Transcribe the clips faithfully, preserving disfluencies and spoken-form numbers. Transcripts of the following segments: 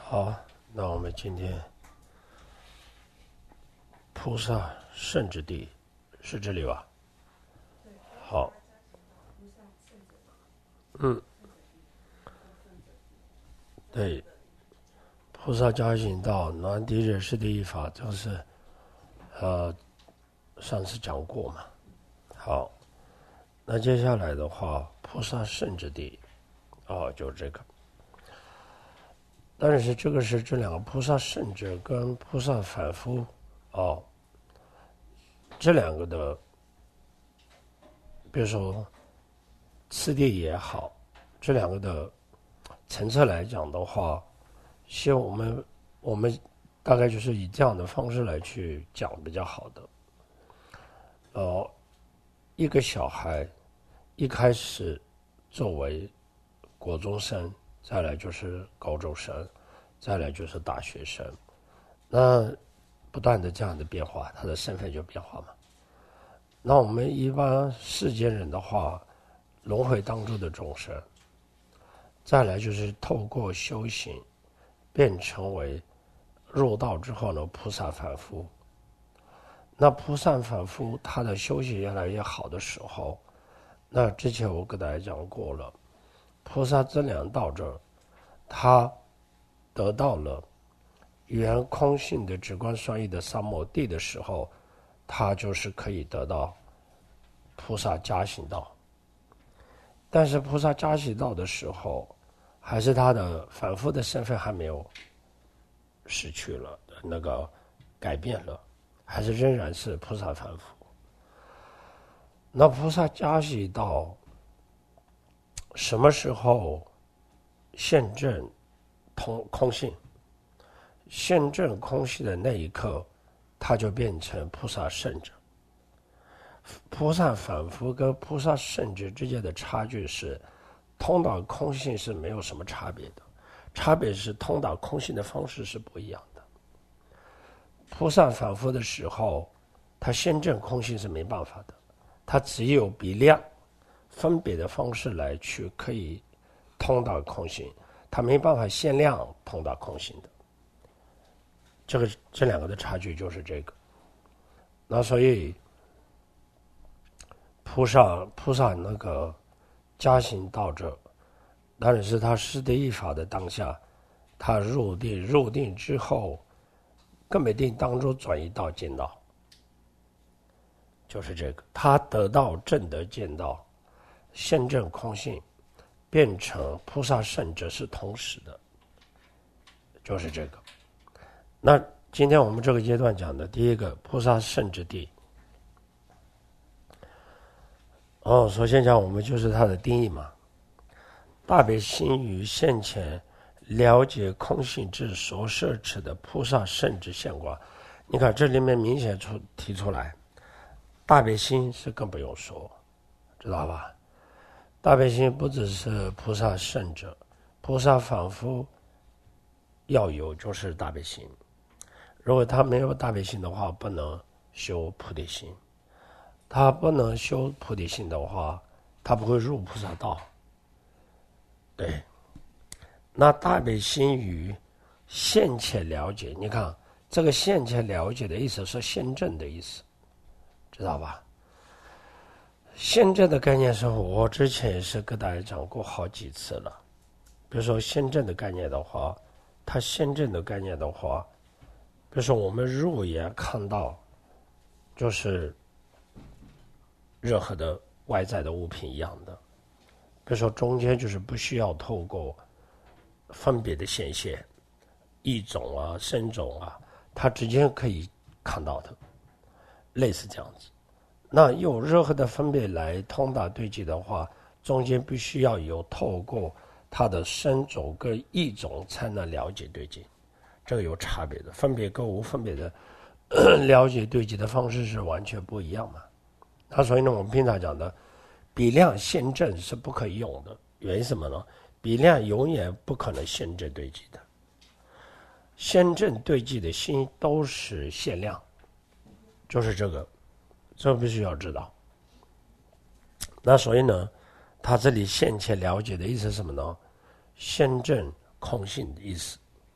好，那我们今天菩萨圣之地是这里吧？好，嗯，对，菩萨加行道南敌人师第一法，就是呃上次讲过嘛。好，那接下来的话，菩萨圣之地，哦，就这个。但是这个是这两个菩萨圣者跟菩萨反复，哦，这两个的，比如说次第也好，这两个的层次来讲的话，希望我们我们大概就是以这样的方式来去讲比较好的。呃，一个小孩一开始作为国中生，再来就是高中生，再来就是大学生，那不断的这样的变化，他的身份就变化嘛。那我们一般世间人的话，轮回当中的众生，再来就是透过修行变成为入道之后呢，菩萨反复。那菩萨反复他的修行越来越好的时候，那之前我跟大家讲过了，菩萨增量到这儿，他得到了圆空性的直观双义的三摩地的时候，他就是可以得到菩萨加行道。但是菩萨加行道的时候，还是他的反复的身份还没有失去了，那个改变了，还是仍然是菩萨反复。那菩萨加行道什么时候现证通空性？现证空性的那一刻，他就变成菩萨圣者。菩萨反复跟菩萨圣者之间的差距是，通达空性是没有什么差别的，差别是通达空性的方式是不一样的。菩萨反复的时候，他先证空性是没办法的，他只有比量分别的方式来去可以通达空性，他没办法限量通达空性的。这个这两个的差距就是这个。那所以菩萨菩萨那个加行到这，当然是他师地一法的当下，他入定入定之后，根本定当中转移到见道，就是这个，他得到正得见道，现证空性，变成菩萨圣者是同时的，就是这个。那今天我们这个阶段讲的第一个菩萨圣之地，哦，首先讲我们就是它的定义嘛。大悲心于现前了解空性之所摄持的菩萨圣之现观。你看这里面明显出提出来，大悲心是更不用说，知道吧？大悲心不只是菩萨圣者，菩萨反复要有就是大悲心。如果他没有大悲心的话，不能修菩提心。他不能修菩提心的话，他不会入菩萨道。对，那大悲心于现前了解，你看这个现前了解的意思是现证的意思，知道吧？现证的概念是我之前也是跟大家讲过好几次了。比如说现证的概念的话，它现证的概念的话，比如说我们肉眼看到就是任何的外在的物品一样的，比如说中间就是不需要透过分别的显现，异种啊生种啊，它直接可以看到的，类似这样子。那有任何的分别来通达对境的话，中间必须要有透过它的生种跟异种才能了解对境，这个有差别的，分别跟无分别的了解对境的方式是完全不一样嘛。那所以呢，我们平常讲的比量现证是不可以用的，原因什么呢？比量永远不可能现证对境的，现证对境的心都是限量，就是这个，这必须要知道。那所以呢，他这里现前了解的意思是什么呢？现证空性的意思，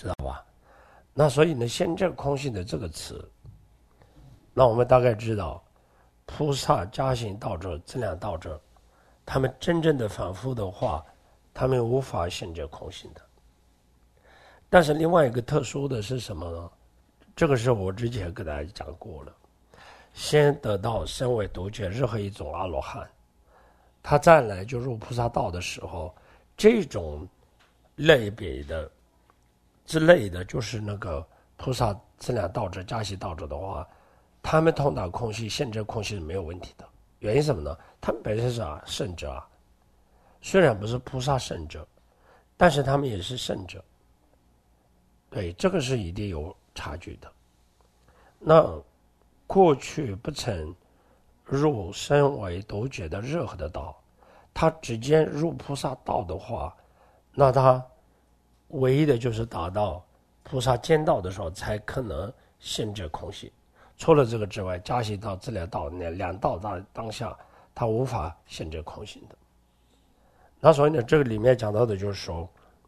知道吧？那所以呢，现证空性的这个词，那我们大概知道，菩萨、加行道者、资粮道者，他们真正的反复的话，他们无法现证空性的。但是另外一个特殊的是什么呢？这个是我之前跟大家讲过了，先得到身为独觉任何一种阿罗汉，他再来就入菩萨道的时候，这种类别的之类的，就是那个菩萨、资粮道者、加行道者的话，他们通达空性、现证空性是没有问题的。原因什么呢？他们本身是啊圣者啊，虽然不是菩萨圣者，但是他们也是圣者。对，这个是一定有差距的。那过去不曾入身为独觉的任何的道，他直接入菩萨道的话，那他唯一的就是达到菩萨间道的时候才可能现证空性。除了这个之外，加行道、资粮道两两道当当下，他无法现证空性的。那所以呢，这个里面讲到的就是说，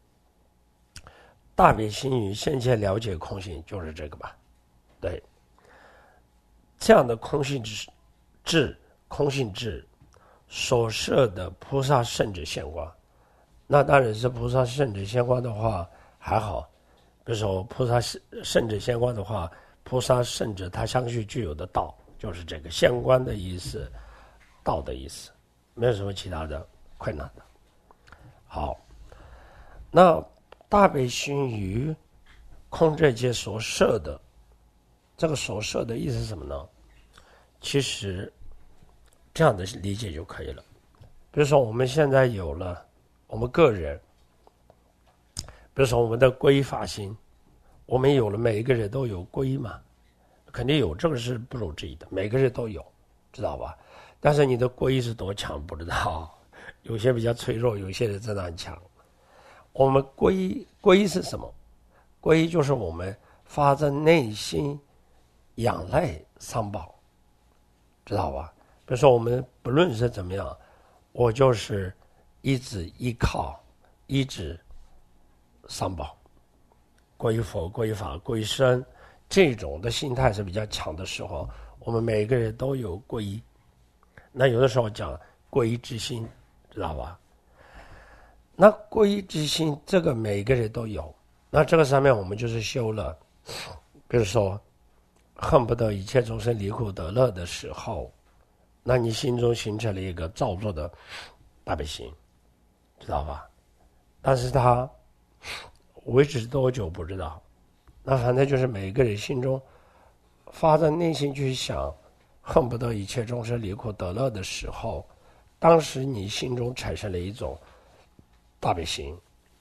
大悲心与现前了解空性，就是这个吧？对，这样的空性智、空性智所设的菩萨圣者现观，那当然是菩萨圣者现观的话还好。比如说菩萨圣者现观的话，菩萨圣者他相续具有的道，就是这个现观的意思，道的意思，没有什么其他的困难的。好，那大悲心于空这界所设的，这个所设的意思是什么呢？其实这样的理解就可以了。比如说我们现在有了我们个人，比如说我们的皈依法心，我们有了，每一个人都有皈依嘛，肯定有，这个是不容置疑的，每个人都有，知道吧？但是你的皈依是多强不知道，有些比较脆弱，有些人真的很强。我们皈依，皈依是什么？皈依就是我们发自内心仰赖三宝，知道吧？比如说我们不论是怎么样，我就是一直依靠一直三宝，皈依佛、皈依法、皈依僧，这种的心态是比较强的时候，我们每个人都有皈依。那有的时候讲皈依之心，知道吧？那皈依之心，这个每个人都有。那这个上面我们就是修了，比如说恨不得一切众生离苦得乐的时候，那你心中形成了一个造作的大悲心，知道吧？但是它维持多久不知道，那反正就是每个人心中发自内心去想恨不得一切众生离苦得乐的时候，当时你心中产生了一种大悲心，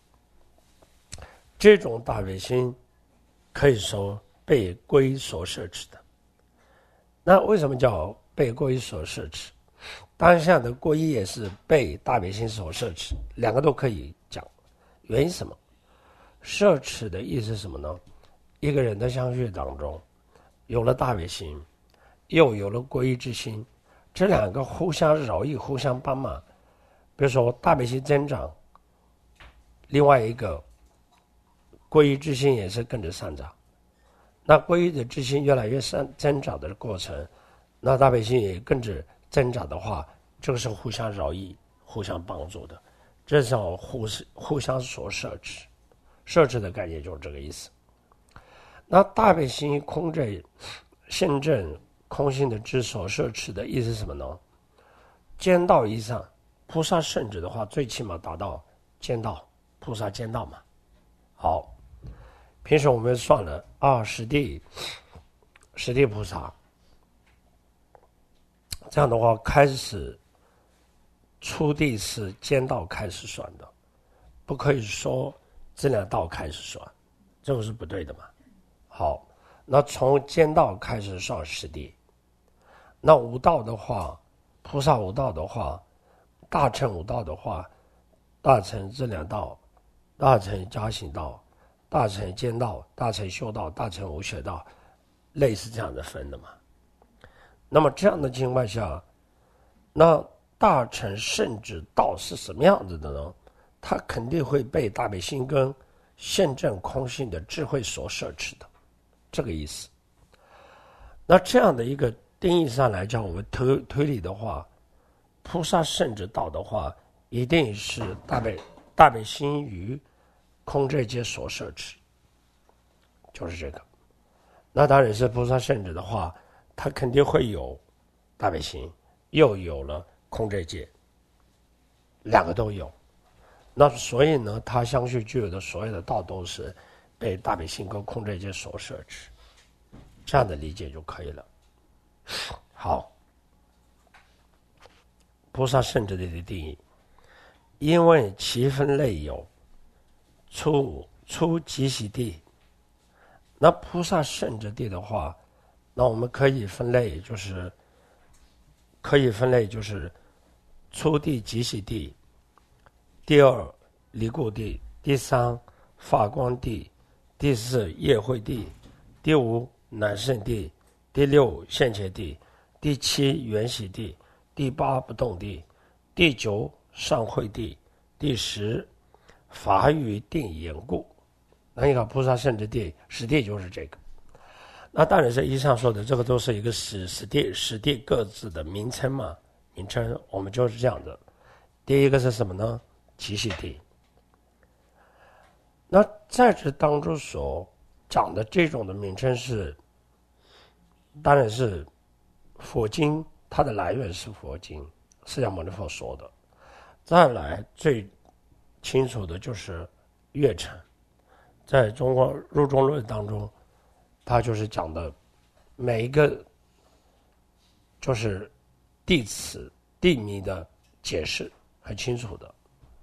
这种大悲心可以说被皈所摄持的。那为什么叫被皈所摄持？当下的皈依也是被大悲心所摄持，两个都可以讲。原因是什么？摄持的意思是什么呢？一个人的相续当中有了大悲心，又有了皈依之心，这两个互相饶益，互相帮忙。比如说大悲心增长，另外一个皈依之心也是跟着上涨。那皈依的之心越来越增长的过程，那大悲心也跟着增长的话，这个是互相饶益、互相帮助的，这叫互互相所摄持。摄持的概念就是这个意思。那大悲心空这现证空性的之所摄持的意思是什么呢？间道以上，菩萨圣者的话，最起码达到间道，菩萨间道嘛。好，平时我们算了啊，十地十地菩萨，这样的话开始初地是间道开始算的，不可以说资粮道开始算，这个是不对的嘛。好，那从间道开始算十地，那五道的话，菩萨五道的话，大乘五道的话，大乘资粮道、大乘加行道、大乘间道、大乘修道、大乘无学道，类似这样的分的嘛。那么这样的情况下，那大乘圣者道是什么样子的呢？它肯定会被大悲心跟现证空性的智慧所摄持的，这个意思。那这样的一个定义上来讲，我们推推理的话，菩萨圣者道的话，一定是大悲大悲心于空这界所摄持，就是这个。那当然是菩萨圣者的话，他肯定会有大悲心，又有了空这界，两个都有。那所以呢，他相续具有的所有的道都是被大悲心跟空这界所摄持，这样的理解就可以了。好，菩萨圣者的定义，因为其分类有初初即喜地。那菩萨圣者地的话，那我们可以分类，就是可以分类就是初地即喜地，第二离故地，第三发光地，第四业会地，第五南胜地，第六现前地，第七缘喜地，第八不动地，第九上会地，第十法语定言故。那你看菩萨圣者地，十地就是这个。那当然是以上说的这个都是一个十十地十地各自的名称嘛，名称我们就是这样的。第一个是什么呢？即喜地。那在这当中所讲的这种的名称是，当然是佛经，它的来源是佛经，释迦牟尼佛说的。再来最清楚的就是月城，在中国入中论当中，它就是讲的每一个就是地词地名的解释很清楚的。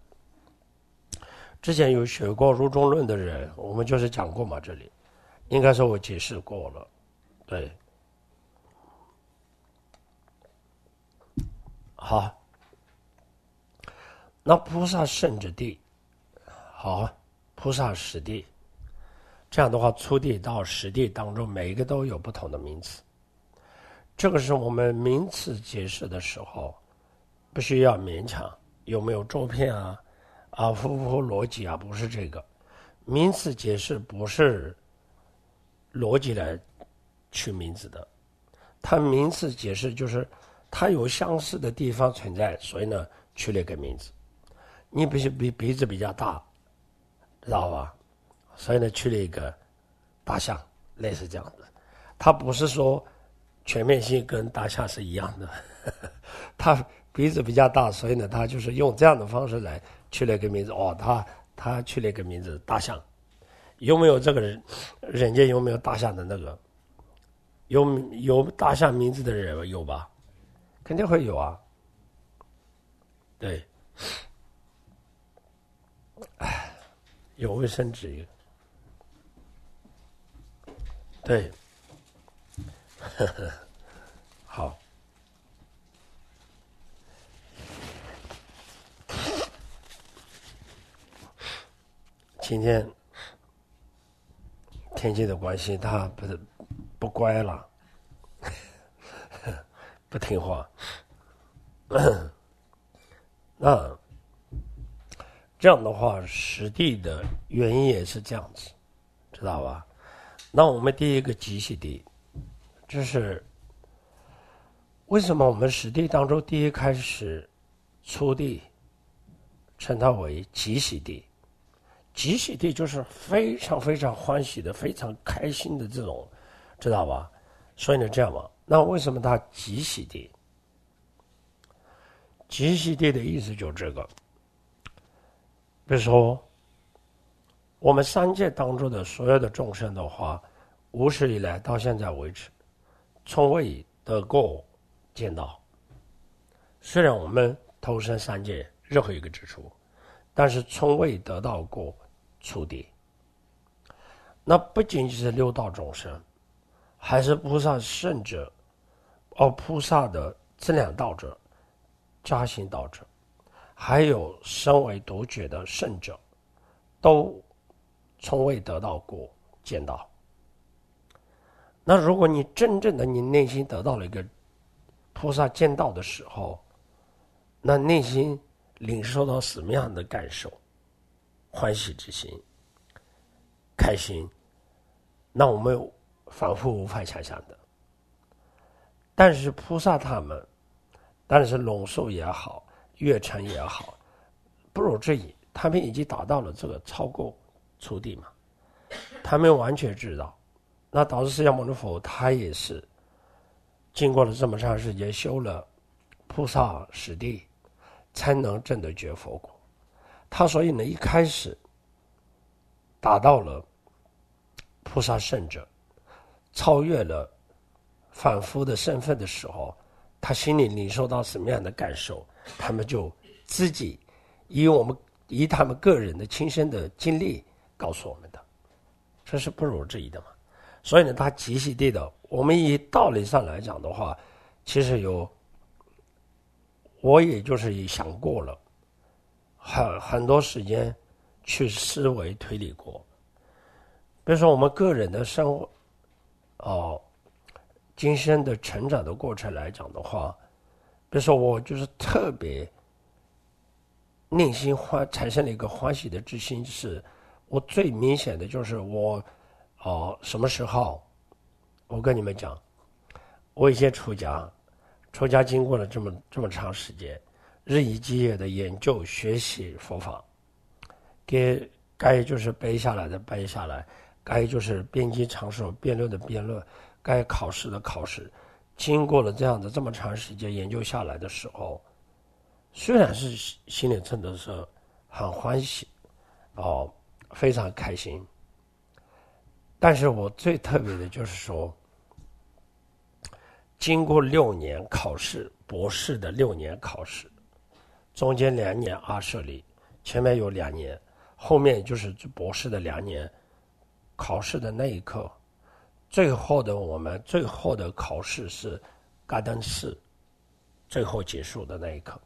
之前有学过入中论的人，我们就是讲过嘛，这里应该说我解释过了。对，好，那菩萨圣者地，好，菩萨十地，这样的话，初地到十地当中，每一个都有不同的名词。这个是我们名词解释的时候，不需要勉强有没有周遍啊，啊，符不符逻辑啊？不是这个，名词解释不是逻辑来取名字的，它名词解释就是它有相似的地方存在，所以呢取了一个名字。你必须比鼻子比较大，知道吧？所以呢取了一个大象，类似这样的。它不是说全面性跟大象是一样的，它鼻子比较大，所以呢它就是用这样的方式来取了一个名字。哦，他他取了一个名字大象。有没有这个人人间有没有大象的那个有有大象名字的人有吧？肯定会有啊。对，哎，有卫生纸。对，呵呵，好。今天天气的关系，他不是不乖了，不听话。那这样的话，实地的原因也是这样子，知道吧？那我们第一个即喜地，就是为什么我们实地当中第一开始初地称它为即喜地？即喜地就是非常非常欢喜的、非常开心的这种，知道吧？所以呢，这样嘛，那为什么它即喜地？即喜地的意思就是这个，比如说我们三界当中的所有的众生的话，无始以来到现在为止，从未得过见到。虽然我们投身三界任何一个之处，但是从未得到过初地。那不仅仅是六道众生，还是菩萨圣者，哦，菩萨的资粮道者、加行道者，还有身为独觉的圣者，都从未得到过见到。那如果你真正的你内心得到了一个菩萨见到的时候，那内心领受到什么样的感受？欢喜之心。 开心，那我们反复无法想象的。但是菩萨他们，但是龙树也好，月成也好，不如这一，他们已经达到了这个超过初地嘛，他们完全知道。那导致释迦牟尼佛他也是经过了这么长时间修了菩萨十地，才能证得觉佛果。他所以呢，一开始达到了菩萨圣者，超越了凡夫的身份的时候，他心里领受到什么样的感受，他们就自己以我们以他们个人的亲身的经历告诉我们的，这是不容置疑的嘛。所以呢，他极其地的，我们以道理上来讲的话，其实有，我也就是想过了，很很多时间去思维推理过。比如说我们个人的生活，哦，今生的成长的过程来讲的话，比如说我就是特别内心欢产生了一个欢喜的之心，是我最明显的就是我。哦，什么时候？我跟你们讲，我以前出家，出家经过了这么这么长时间，日以继夜的研究学习佛法，给该就是背下来的背下来，该就是编辑长说辩论的辩论，该考试的考试，经过了这样的这么长时间研究下来的时候，虽然是心里真的是很欢喜，哦，非常开心。但是我最特别的就是说，经过六年考试，博士的六年考试，中间两年阿舍利，前面有两年，后面就是博士的两年，考试的那一刻，最后的我们最后的考试是嘎登寺，最后结束的那一刻，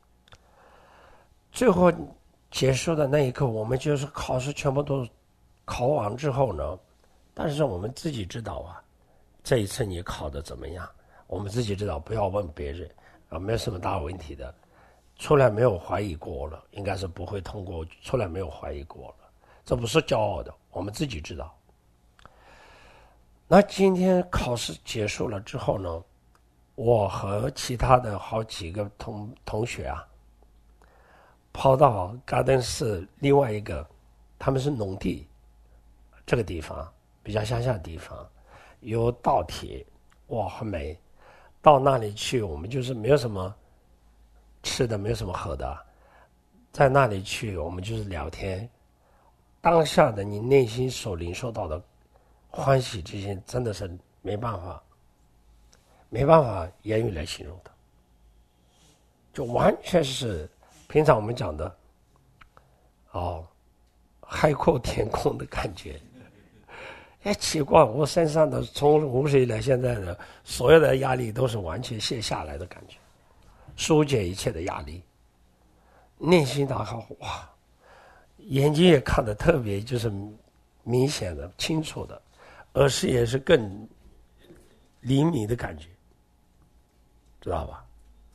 最后结束的那一刻，我们就是考试全部都考完之后呢。但是我们自己知道啊，这一次你考的怎么样？我们自己知道，不要问别人啊，没有什么大问题的。出来没有怀疑过了，应该是不会通过。出来没有怀疑过了，这不是骄傲的，我们自己知道。那今天考试结束了之后呢，我和其他的好几个同同学啊，跑到嘎登寺另外一个，他们是农地这个地方。比较乡下的地方，有稻田，哇，很美。到那里去，我们就是没有什么吃的，没有什么喝的，在那里去，我们就是聊天。当下的你内心所领受到的欢喜之心，真的是没办法，没办法言语来形容的，就完全是平常我们讲的，哦，海阔天空的感觉。哎，奇怪，我身上的从五十以来现在的所有的压力都是完全卸下来的感觉，疏解一切的压力，内心打开，哇，眼睛也看得特别就是明显的、清楚的，耳视也是更灵敏的感觉，知道吧？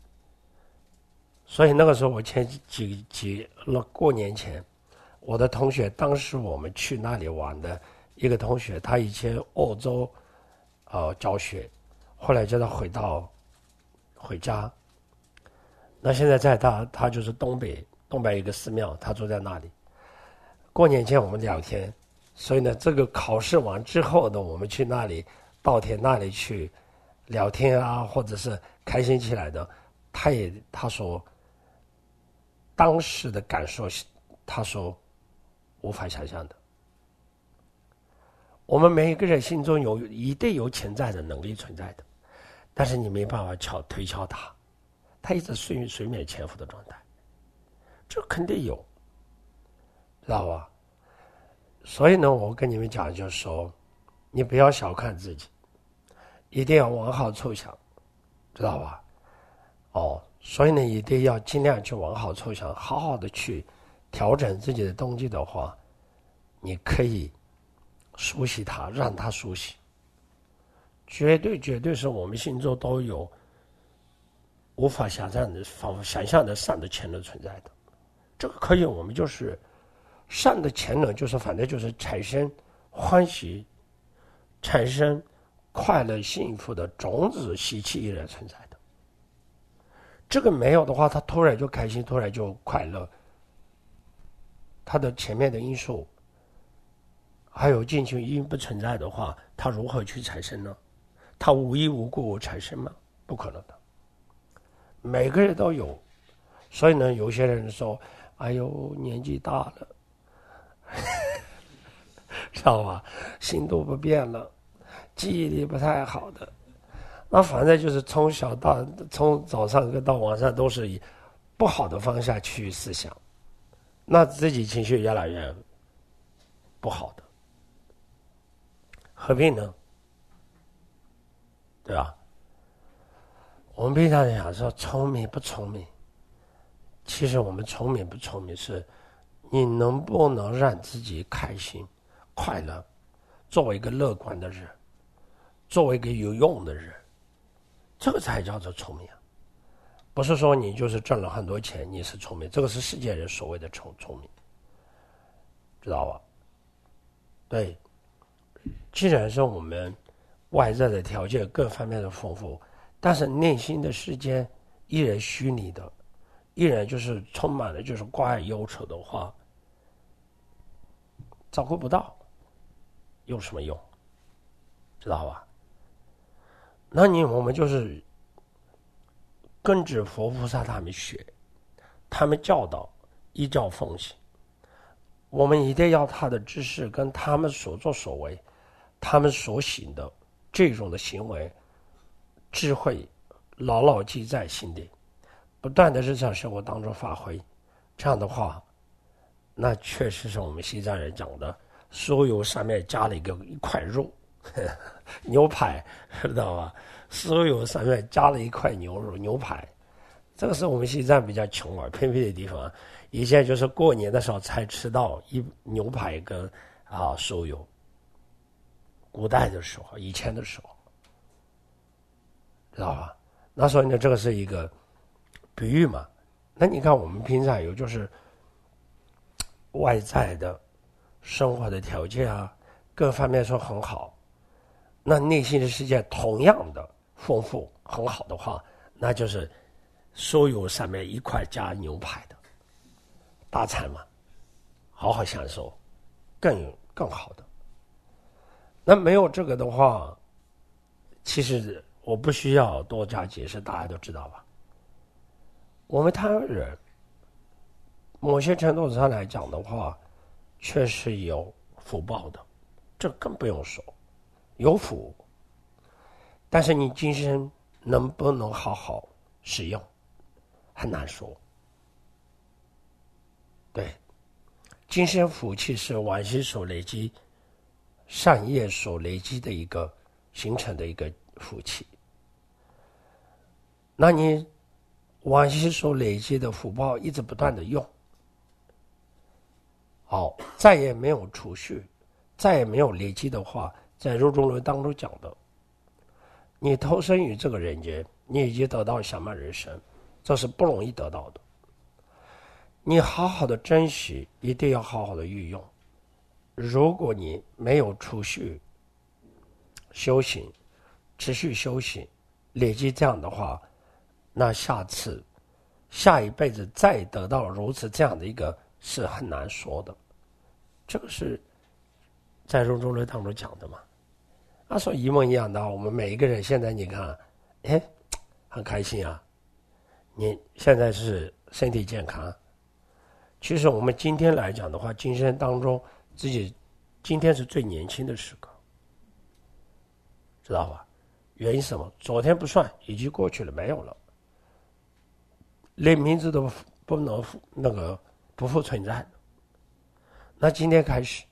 所以那个时候，我前几几了过年前，我的同学当时我们去那里玩的。一个同学，他以前澳洲，呃，教学，后来叫他回到回家。那现在在他，他就是东北，东北一个寺庙，他住在那里。过年前我们聊天，所以呢，这个考试完之后呢，我们去那里稻田那里去聊天啊，或者是开心起来的。他也他说，当时的感受，他说无法想象的。我们每一个人心中有一定有潜在的能力存在的，但是你没办法敲推敲它，它一直水水面潜伏的状态，这肯定有，知道吧？所以呢，我跟你们讲，就是说，你不要小看自己，一定要往好处想，知道吧？哦，所以呢，一定要尽量去往好处想，好好的去调整自己的动机的话，你可以。熟悉它，让它熟悉，绝对绝对是我们心中都有无法想象的、想象的善的潜能存在的。这个可以，我们就是善的潜能，就是反正就是产生欢喜、产生快乐、幸福的种子习气依然存在的。这个没有的话，他突然就开心，突然就快乐，他的前面的因素还有进去因不存在的话，他如何去产生呢？他无依无故产生吗？不可能的。每个人都有，所以呢，有些人说：“哎呦，年纪大了，知道吧？心都不变了，记忆力不太好的。”那反正就是从小到从早上到晚上都是以不好的方向去思想，那自己情绪越来越不好的，何必呢？对吧？我们平常讲说聪明不聪明，其实我们聪明不聪明是你能不能让自己开心快乐，作为一个乐观的人，作为一个有用的人，这个才叫做聪明啊！不是说你就是挣了很多钱你是聪明，这个是世界人所谓的聪聪明，知道吧？对，既然是我们外在的条件各方面的丰富，但是内心的世界依然虚拟的，依然就是充满了就是挂碍忧愁的话，照顾不到有什么用？知道吧？那你我们就是跟着佛菩萨他们学，他们教导依教奉行，我们一定要他的知识跟他们所作所为，他们所行的这种的行为智慧牢牢记在心里，不断的日常生活当中发挥，这样的话，那确实是我们西藏人讲的酥油上面加了一个一块肉，呵呵牛排，知道吧？酥油上面加了一块牛肉牛排，这个是我们西藏比较穷而偏僻的地方，以前就是过年的时候才吃到一牛排跟啊酥油。古代的时候，以前的时候，知道吧？那所以呢，这个是一个比喻嘛。那你看我们平常有就是外在的生活的条件啊，各方面说很好，那内心的世界同样的丰富很好的话，那就是酥油上面一块加牛排的大餐嘛，好好享受，更更好的。那没有这个的话，其实我不需要多加解释，大家都知道吧？我们台湾人，某些程度上来讲的话，确实有福报的，这更不用说，有福。但是你今生能不能好好使用，很难说。对，今生福气是往昔所累积善业所累积的一个形成的一个福气，那你往昔所累积的福报一直不断的用，好，再也没有储蓄，再也没有累积的话，在入中论当中讲的，你投身于这个人间，你已经得到享满人生，这是不容易得到的。你好好的珍惜，一定要好好的运用。如果你没有储蓄、修行、持续修行、累积这样的话，那下次、下一辈子再得到如此这样的一个是很难说的。这个是在入中论当中讲的嘛。他说一模一样的，我们每一个人现在你看，哎，很开心啊，你现在是身体健康。其实我们今天来讲的话，今生当中自己今天是最年轻的时刻，知道吧？原因是什么？昨天不算，已经过去了，没有了，连名字都不能那个不复存在的。那今天开始，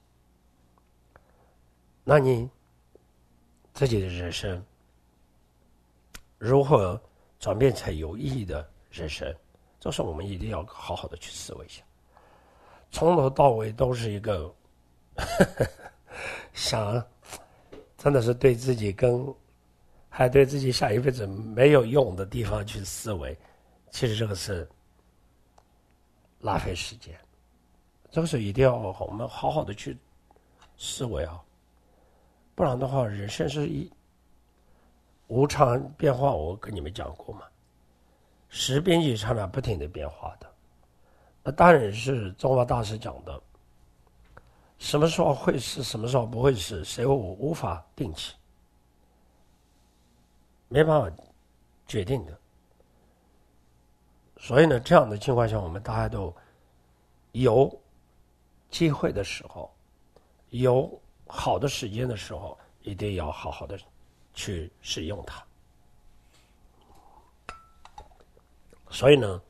那你自己的人生如何转变成有意义的人生？这是我们一定要好好的去思维一下。从头到尾都是一个呵呵想，真的是对自己跟还对自己下一辈子没有用的地方去思维，其实这个是浪费时间。这个是一定要我们好好的去思维啊，不然的话，人生是一无常变化。我跟你们讲过嘛，时边际常常不停的变化的。那当然是宗法大师讲的，什么时候会是，什么时候不会是，谁我无法定期，没办法决定的。所以呢，这样的情况下，我们大家都有机会的时候，有好的时间的时候，一定要好好的去使用它。所以呢，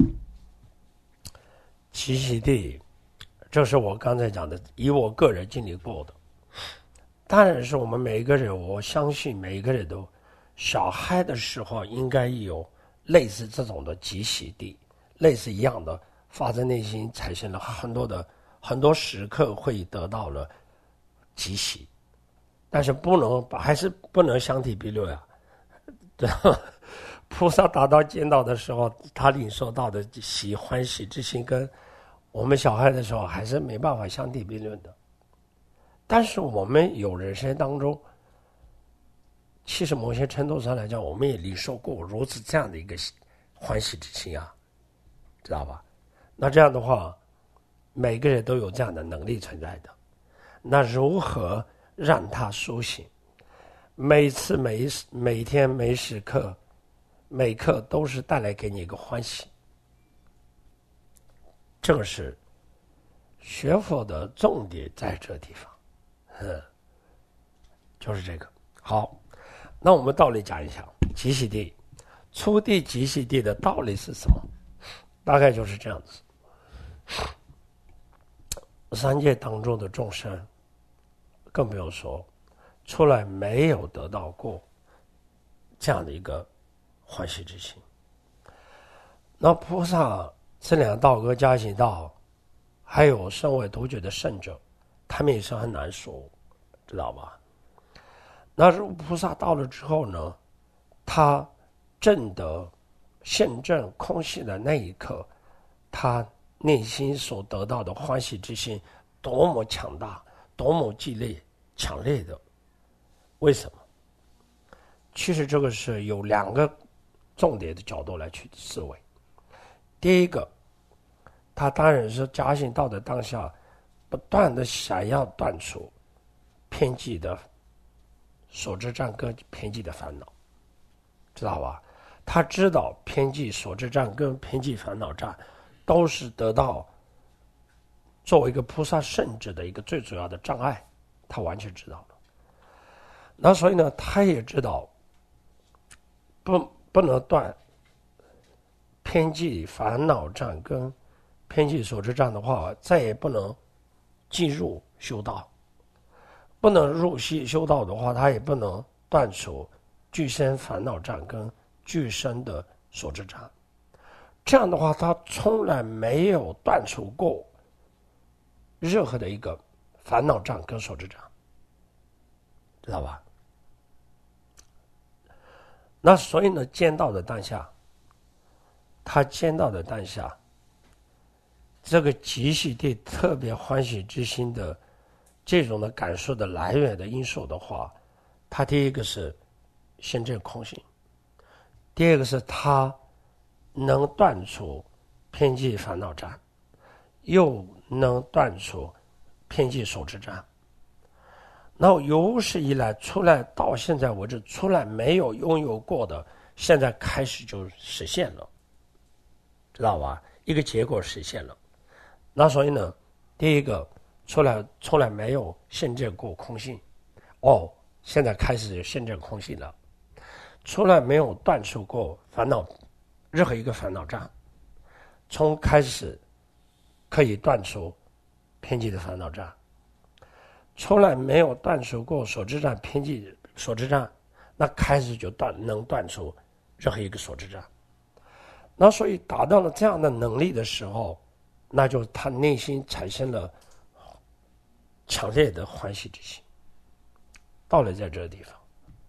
栖息地，这是我刚才讲的，以我个人经历过的。当然是我们每一个人，我相信每一个人都，小孩的时候应该有类似这种的栖息地，类似一样的，发自内心产生了很多的很多时刻会得到了栖息，但是不能还是不能相提并论啊。菩萨达到见到的时候，他领受到的喜欢喜之心，跟我们小孩的时候还是没办法相提并论的。但是我们有人生当中，其实某些程度上来讲，我们也领受过如此这样的一个欢喜之心啊，知道吧？那这样的话，每个人都有这样的能力存在的。那如何让它苏醒？每次每每天每时刻每刻都是带来给你一个欢喜。这个是学佛的重点在这地方，嗯，就是这个。好，那我们道理讲一下，栖息地，初地栖息地的道理是什么？大概就是这样子。三界当中的众生，更不用说出来没有得到过这样的一个欢喜之心。那菩萨、资粮道跟加行道，还有身为独觉的圣者，他们也是很难说，知道吧？那如菩萨到了之后呢，他证得现证空性的那一刻，他内心所得到的欢喜之心多么强大，多么激烈强烈的。为什么？其实这个是有两个重点的角度来去思维。第一个，他当然是加行道的当下不断的想要断除偏激的所知障跟偏激的烦恼，知道吧？他知道偏激所知障跟偏激烦恼障都是得到作为一个菩萨圣者的一个最主要的障碍，他完全知道了。那所以呢，他也知道不不能断偏激烦恼障跟偏激所知障的话，再也不能进入修道，不能入西修道的话，他也不能断除具身烦恼障跟具身的所知障。这样的话，他从来没有断除过任何的一个烦恼障跟所知障，知道吧？那所以呢，见到的当下，他见到的当下，这个极喜地特别欢喜之心的这种的感受的来源的因素的话，他第一个是现证空性，第二个是他能断除偏激烦恼障，又能断除偏激所知障。然后有史以来出来到现在为止，出来没有拥有过的，现在开始就实现了，知道吧？一个结果实现了。那所以呢，第一个出来从来没有现证过空性，哦，现在开始现证空性了。从来没有断除过烦恼，任何一个烦恼障，从开始可以断除偏激的烦恼障。从来没有断除过所知障偏激所知障，那开始就断能断除任何一个所知障。那所以达到了这样的能力的时候，那就他内心产生了强烈的欢喜之心。到了在这个地方，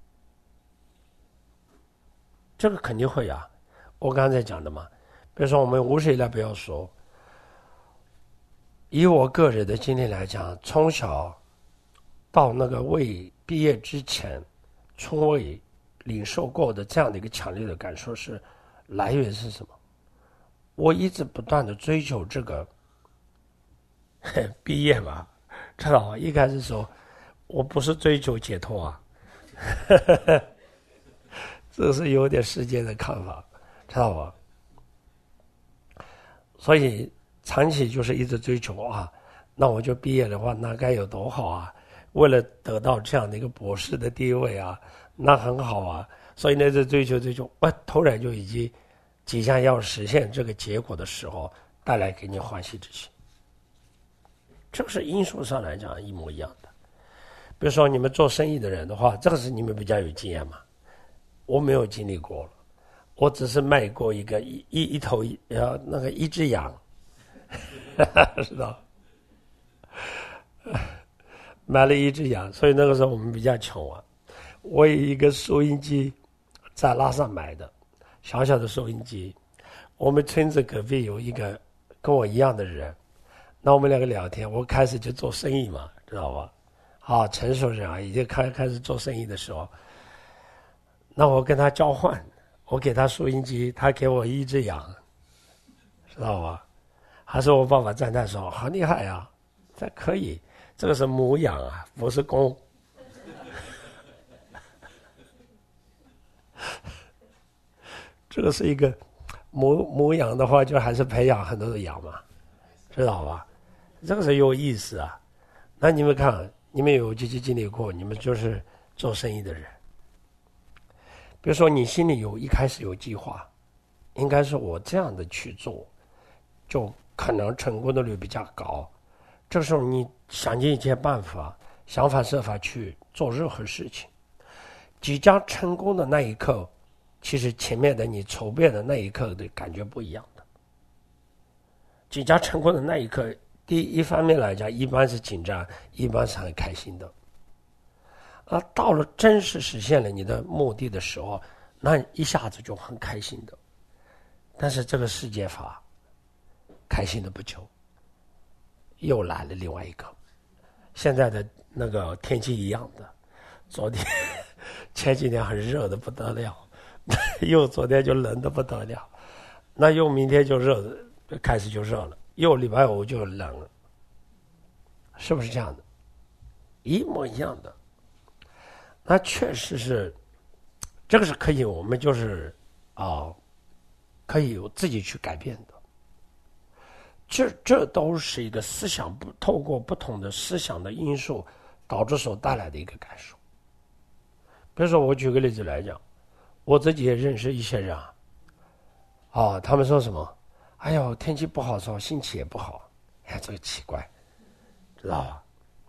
这个肯定会啊，我刚才讲的嘛，比如说我们无始以来不要说，以我个人的经历来讲，从小到那个未毕业之前，从未领受过的这样的一个强烈的感受是，来源是什么？我一直不断的追求这个毕业嘛，知道吗？一开始说，我不是追求解脱啊，这是有点世界的看法，知道吧？所以长期就是一直追求啊，那我就毕业的话，那该有多好啊！为了得到这样的一个博士的地位啊，那很好啊。所以那次追求追求，我突然就已经即将要实现这个结果的时候，带来给你欢喜之心。这个是因素上来讲一模一样的。比如说你们做生意的人的话，这个是你们比较有经验嘛，我没有经历过了。我只是卖过一个一一一头呃那个一只羊，知道？买了一只羊，所以那个时候我们比较穷啊。我有一个收音机，在拉萨买的，小小的收音机。我们村子隔壁有一个跟我一样的人，那我们两个聊天，我开始就做生意嘛，知道吧？啊，成熟人啊，已经开开始做生意的时候，那我跟他交换。我给他收音机，他给我一只羊，知道吧？还是我爸爸赞叹说：“好厉害啊，这可以，这个是母羊啊，不是公。”这个是一个母母羊的话，就还是培养很多的羊嘛，知道吧？这个是有意思啊。那你们看，你们有积极经历过，你们就是做生意的人。比如说你心里有一开始有计划，应该是我这样的去做，就可能成功的率比较高。这时候你想尽一切办法，想方设法去做任何事情，即将成功的那一刻，其实前面的你筹备的那一刻的感觉不一样的。即将成功的那一刻，第一方面来讲，一般是紧张，一般是很开心的。而到了真实实现了你的目的的时候，那一下子就很开心的。但是这个世界法开心的不久，又来了另外一个。现在的那个天气一样的，昨天前几天很热的不得了，又昨天就冷的不得了，那又明天就热的开始就热了，又礼拜五就冷了，是不是这样的？一模一样的。那确实是，这个是可以，我们就是啊、呃，可以有自己去改变的。这这都是一个思想不透过不同的思想的因素导致所带来的一个感受。比如说，我举个例子来讲，我自己也认识一些人啊，啊，他们说什么？哎呦，天气不好的时候心情也不好，哎，这个奇怪，知道吧？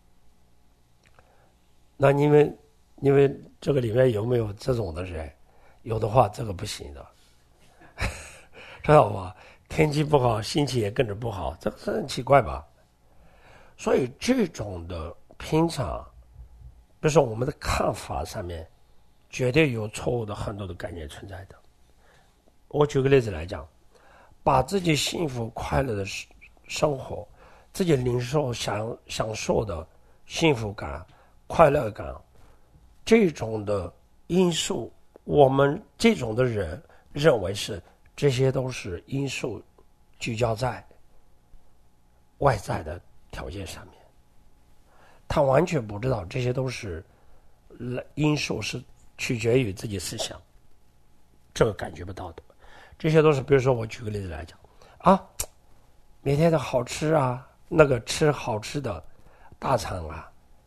那你们。因为这个里面有没有这种的人？有的话，这个不行的，知道吧？天气不好，心情也跟着不好，这个是很奇怪吧？所以这种的平常，比如说我们的看法上面，绝对有错误的很多的概念存在的。我举个例子来讲，把自己幸福快乐的生活，自己领受享享受的幸福感、快乐感。这种的因素，我们这种的人认为是这些都是因素聚焦在外在的条件上面，他完全不知道这些都是因素是取决于自己思想，这个感觉不到的。这些都是，比如说我举个例子来讲啊，每天的好吃啊，那个吃好吃的大餐啊，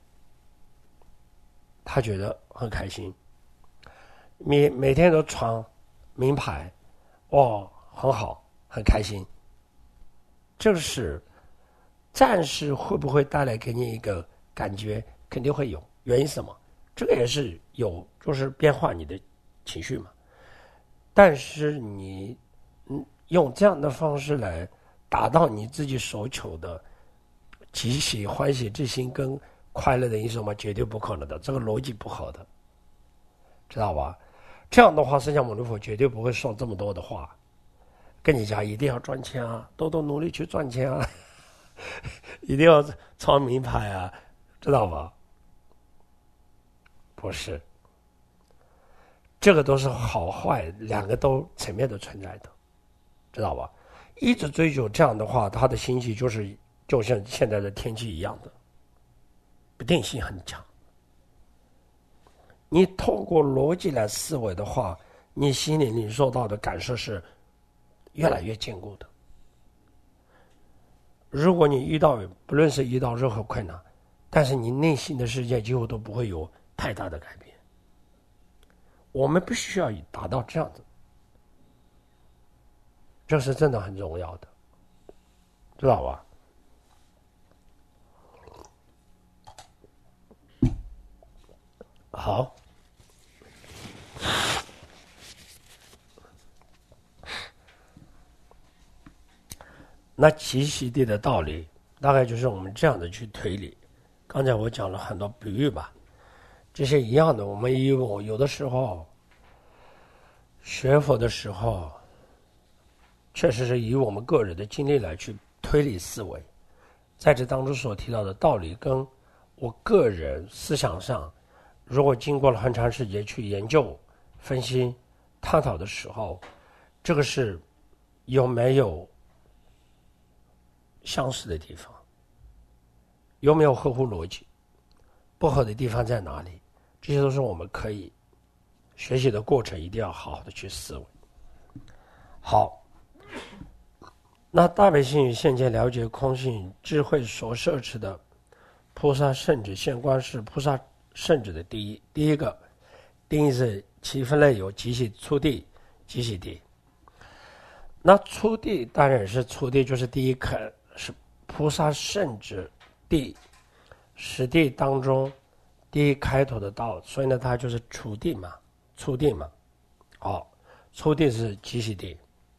他觉得很开心，每每天都穿名牌，哦，很好，很开心。这是暂时会不会带来给你一个感觉？肯定会有，原因是什么？这个也是有，就是变化你的情绪嘛。但是你嗯用这样的方式来达到你自己所求的喜喜欢喜之心跟快乐的因素嘛，绝对不可能的，这个逻辑不合的，知道吧？这样的话，释迦牟尼佛绝对不会说这么多的话，跟你讲一定要赚钱啊，多多努力去赚钱啊，一定要穿名牌啊，知道吧？ 不是，这个都是好坏两个都层面都存在的，知道吧？一直追求这样的话，他的心气就是就像现在的天气一样的，不定性很强。你透过逻辑来思维的话，你心里领受到的感受是越来越坚固的。如果你遇到不论是遇到任何困难，但是你内心的世界几乎都不会有太大的改变。我们必须要达到这样子，这是真的很重要的，知道吧？好，那奇袭地的道理大概就是我们这样的去推理。刚才我讲了很多比喻吧，这些一样的，我们以我有的时候学佛的时候，确实是以我们个人的经历来去推理思维，在这当中所提到的道理，跟我个人思想上，如果经过了很长时间去研究、分析、探讨的时候，这个是有没有相似的地方，有没有合乎逻辑，不合的地方在哪里，这些都是我们可以学习的过程，一定要好好的去思维。好，那大悲心与现前了解空性智慧所摄持的菩萨圣旨现观是菩萨圣旨的第一第一个定义是其分类有极喜初地、极喜地。那初地当然是初地，就是第一肯是菩萨圣旨地十地当中第一开头的道，所以呢它就是初地嘛，初地嘛。好，初地是极喜地。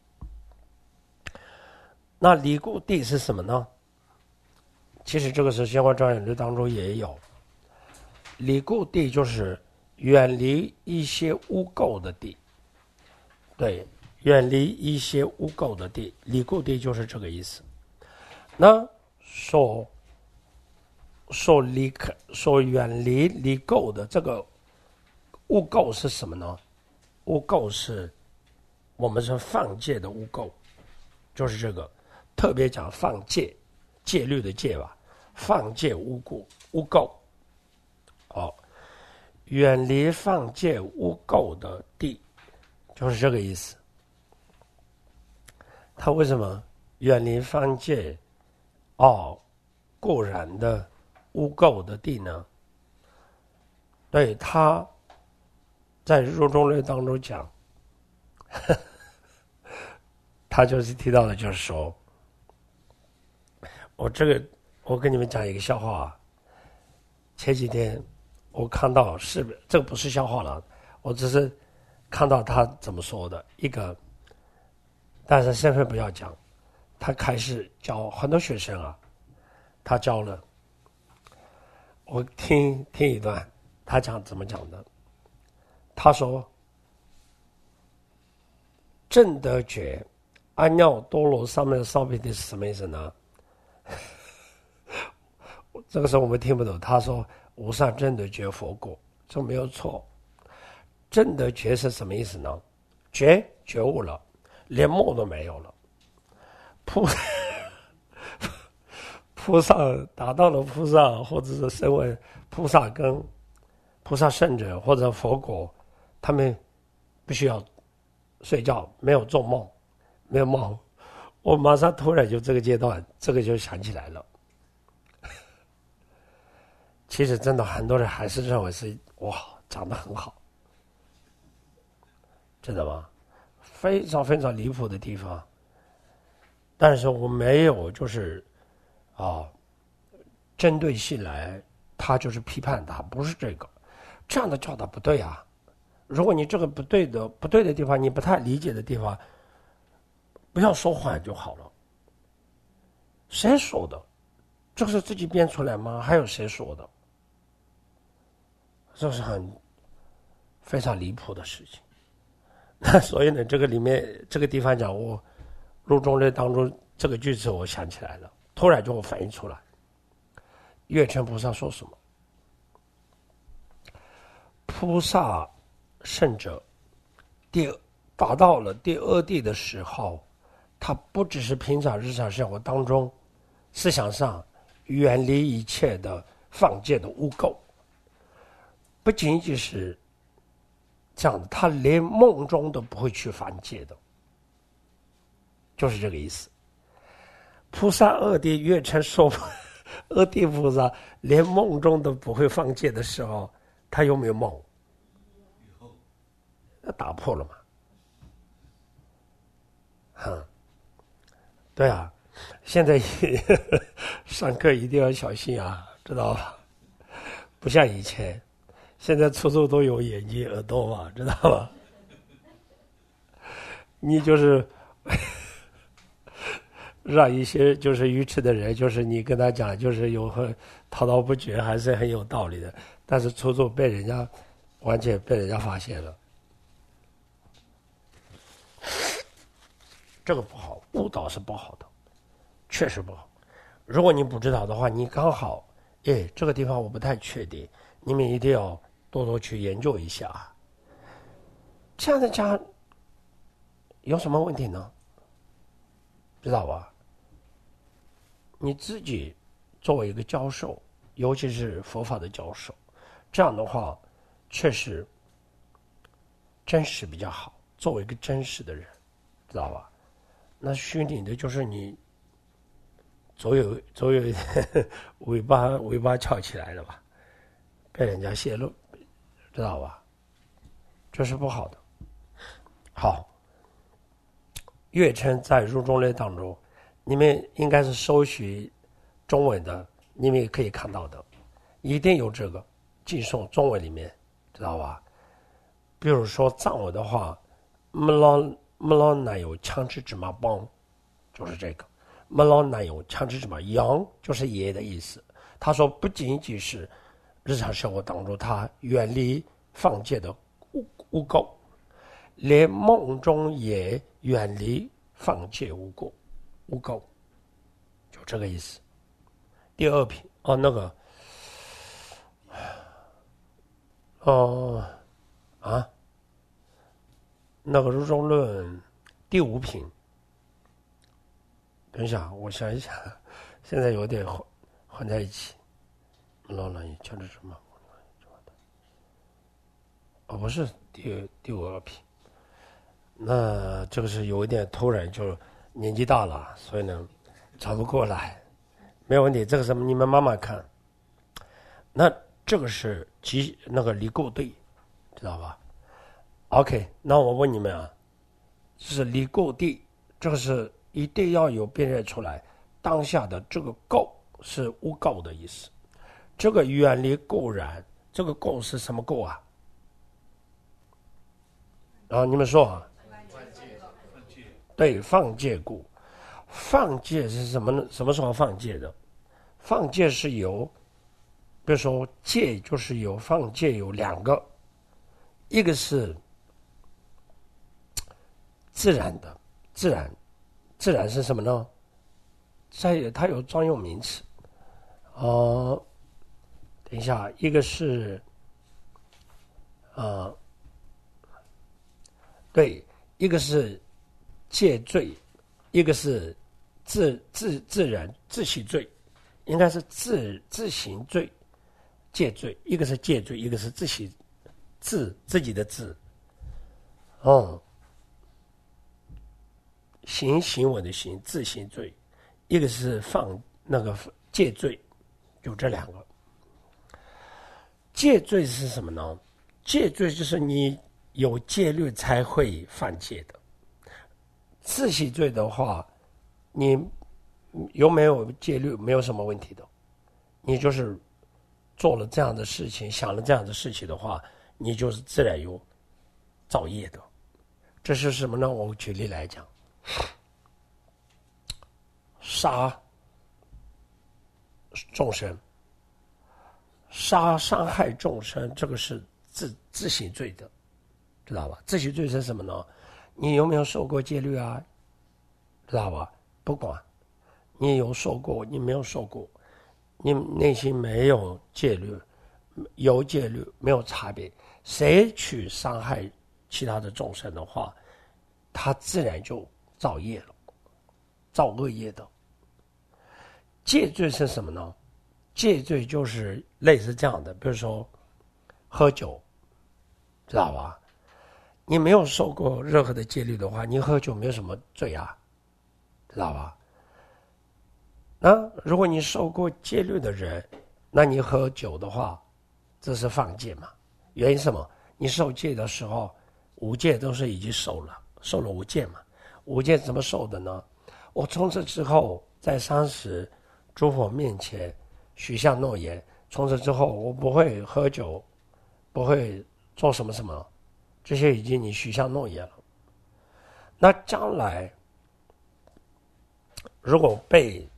那离故地是什么呢？其实这个是《现观庄严论》当中也有。离故地就是远离一些污垢的地，对，远离一些污垢的地，离故地就是这个意思。那所所离开、所远离离垢的这个污垢是什么呢？污垢是我们说犯戒的污垢，就是这个。特别讲犯戒，戒律的戒吧，犯戒污垢污垢。好，远离犯戒污垢的地，就是这个意思。他为什么远离犯戒哦固然的污垢的地呢？对，他在入中论当中讲，他就是提到的，就是说，我这个我跟你们讲一个笑话啊。前几天我看到是这个不是笑话了，我只是看到他怎么说的一个，但是身份不要讲。他开始教很多学生啊，他教了，我听听一段，他讲怎么讲的。他说，正德觉阿耨多罗三藐三菩提是什么意思呢？这个时候我们听不懂。他说无上正德觉佛果，这没有错。正德觉是什么意思呢？觉觉悟了，连梦都没有了。菩菩萨达到了菩萨，或者是身为菩萨跟菩萨圣者或者佛果，他们不需要睡觉，没有做梦，没有梦。我马上突然就这个阶段，这个就想起来了。其实真的很多人还是认为是哇讲得很好，知道吗？非常非常离谱的地方。但是我没有就是啊针对性来，他就是批判他，不是这个，这样的教导不对啊。如果你这个不对的不对的地方，你不太理解的地方，不要说谎就好了。谁说的？这个是自己编出来吗？还有谁说的？这是很非常离谱的事情。那所以呢，这个里面这个地方讲，我入中论当中这个句子我想起来了，突然就我反应出来。月称菩萨说什么？ 菩萨圣者第达到了第二地的时候，他不只是平常日常生活当中思想上远离一切的犯戒的污垢，不仅仅是这样的，他连梦中都不会去犯戒的，就是这个意思。菩萨二地月称说二地菩萨连梦中都不会犯戒的时候，他有没有梦？那打破了嘛。哼，对啊，现在上课一定要小心啊，知道吧？不像以前，现在处处都有眼睛耳朵嘛，知道吧？你就是让一些就是愚痴的人，就是你跟他讲，就是有很滔滔不绝，还是很有道理的，但是处处被人家完全被人家发现了，这个不好，误导是不好的，确实不好。如果你不知道的话，你刚好，哎，这个地方我不太确定，你们一定要多多去研究一下。这样的讲有什么问题呢？知道吧？你自己作为一个教授，尤其是佛法的教授，这样的话确实真实比较好，作为一个真实的人，知道吧？那虚拟的就是你总有总有尾巴尾巴翘起来了吧，被人家泄露，知道吧？这是不好的。好，月称在入中类当中，你们应该是搜取中文的，你们也可以看到的，一定有这个寄送中文里面，知道吧？比如说藏文的话，木老木老奶有枪支之马帮，就是这个木老奶有枪支之马，羊就是爷的意思。他说不仅仅是日常生活当中他远离犯戒的污污垢，连梦中也远离犯戒污垢，污垢，就这个意思。第二品哦，那个，哦、呃、啊，那个入中论第五品，等一下，我想一想，现在有点混混在一起。老难以强制什么？哦，不是第第五二品。那这个是有一点突然，就年纪大了，所以呢，找不过来，没有问题。这个是你们慢慢看。那这个是即那个离垢对，知道吧 ？OK， 那我问你们啊，是离垢地，这个是一定要有辨认出来，当下的这个垢是污垢的意思。这个远离垢染，这个垢是什么垢啊？然后你们说啊？对，犯戒故。犯戒是什么呢？什么时候犯戒的？犯戒是由，比如说戒就是有犯戒有两个，一个是自然的，自然，自然是什么呢？在它有专用名词，呃，等一下，一个是，呃，对，一个是戒罪，一个是自自自然自行罪，应该是自自行罪，戒罪，一个是戒罪，一个是自行自自己的自，哦，行行为的行，自行罪，一个是放那个戒罪，有这两个。戒罪是什么呢？戒罪就是你有戒律才会犯戒的。自行罪的话，你有没有戒律没有什么问题的，你就是做了这样的事情，想了这样的事情的话，你就是自然有造业的。这是什么呢？我举例来讲，杀众生，杀伤害众生，这个是自自行罪的，知道吧？自行罪是什么呢？你有没有受过戒律啊？知道吧？不管你有受过，你没有受过，你内心没有戒律， 有戒律没有差别，谁去伤害其他的众生的话，他自然就造业了，造恶业的。戒罪是什么呢？戒罪就是类似这样的，比如说喝酒，知道吧？你没有受过任何的戒律的话，你喝酒没有什么罪啊，知道吧？那如果你受过戒律的人，那你喝酒的话，这是犯戒嘛？原因是什么？你受戒的时候，五戒都是已经受了，受了五戒嘛。五戒怎么受的呢？我从此之后，在三十诸佛面前许下诺言，从此之后我不会喝酒，不会做什么什么，这些已经你许下诺言了。那将来如果被，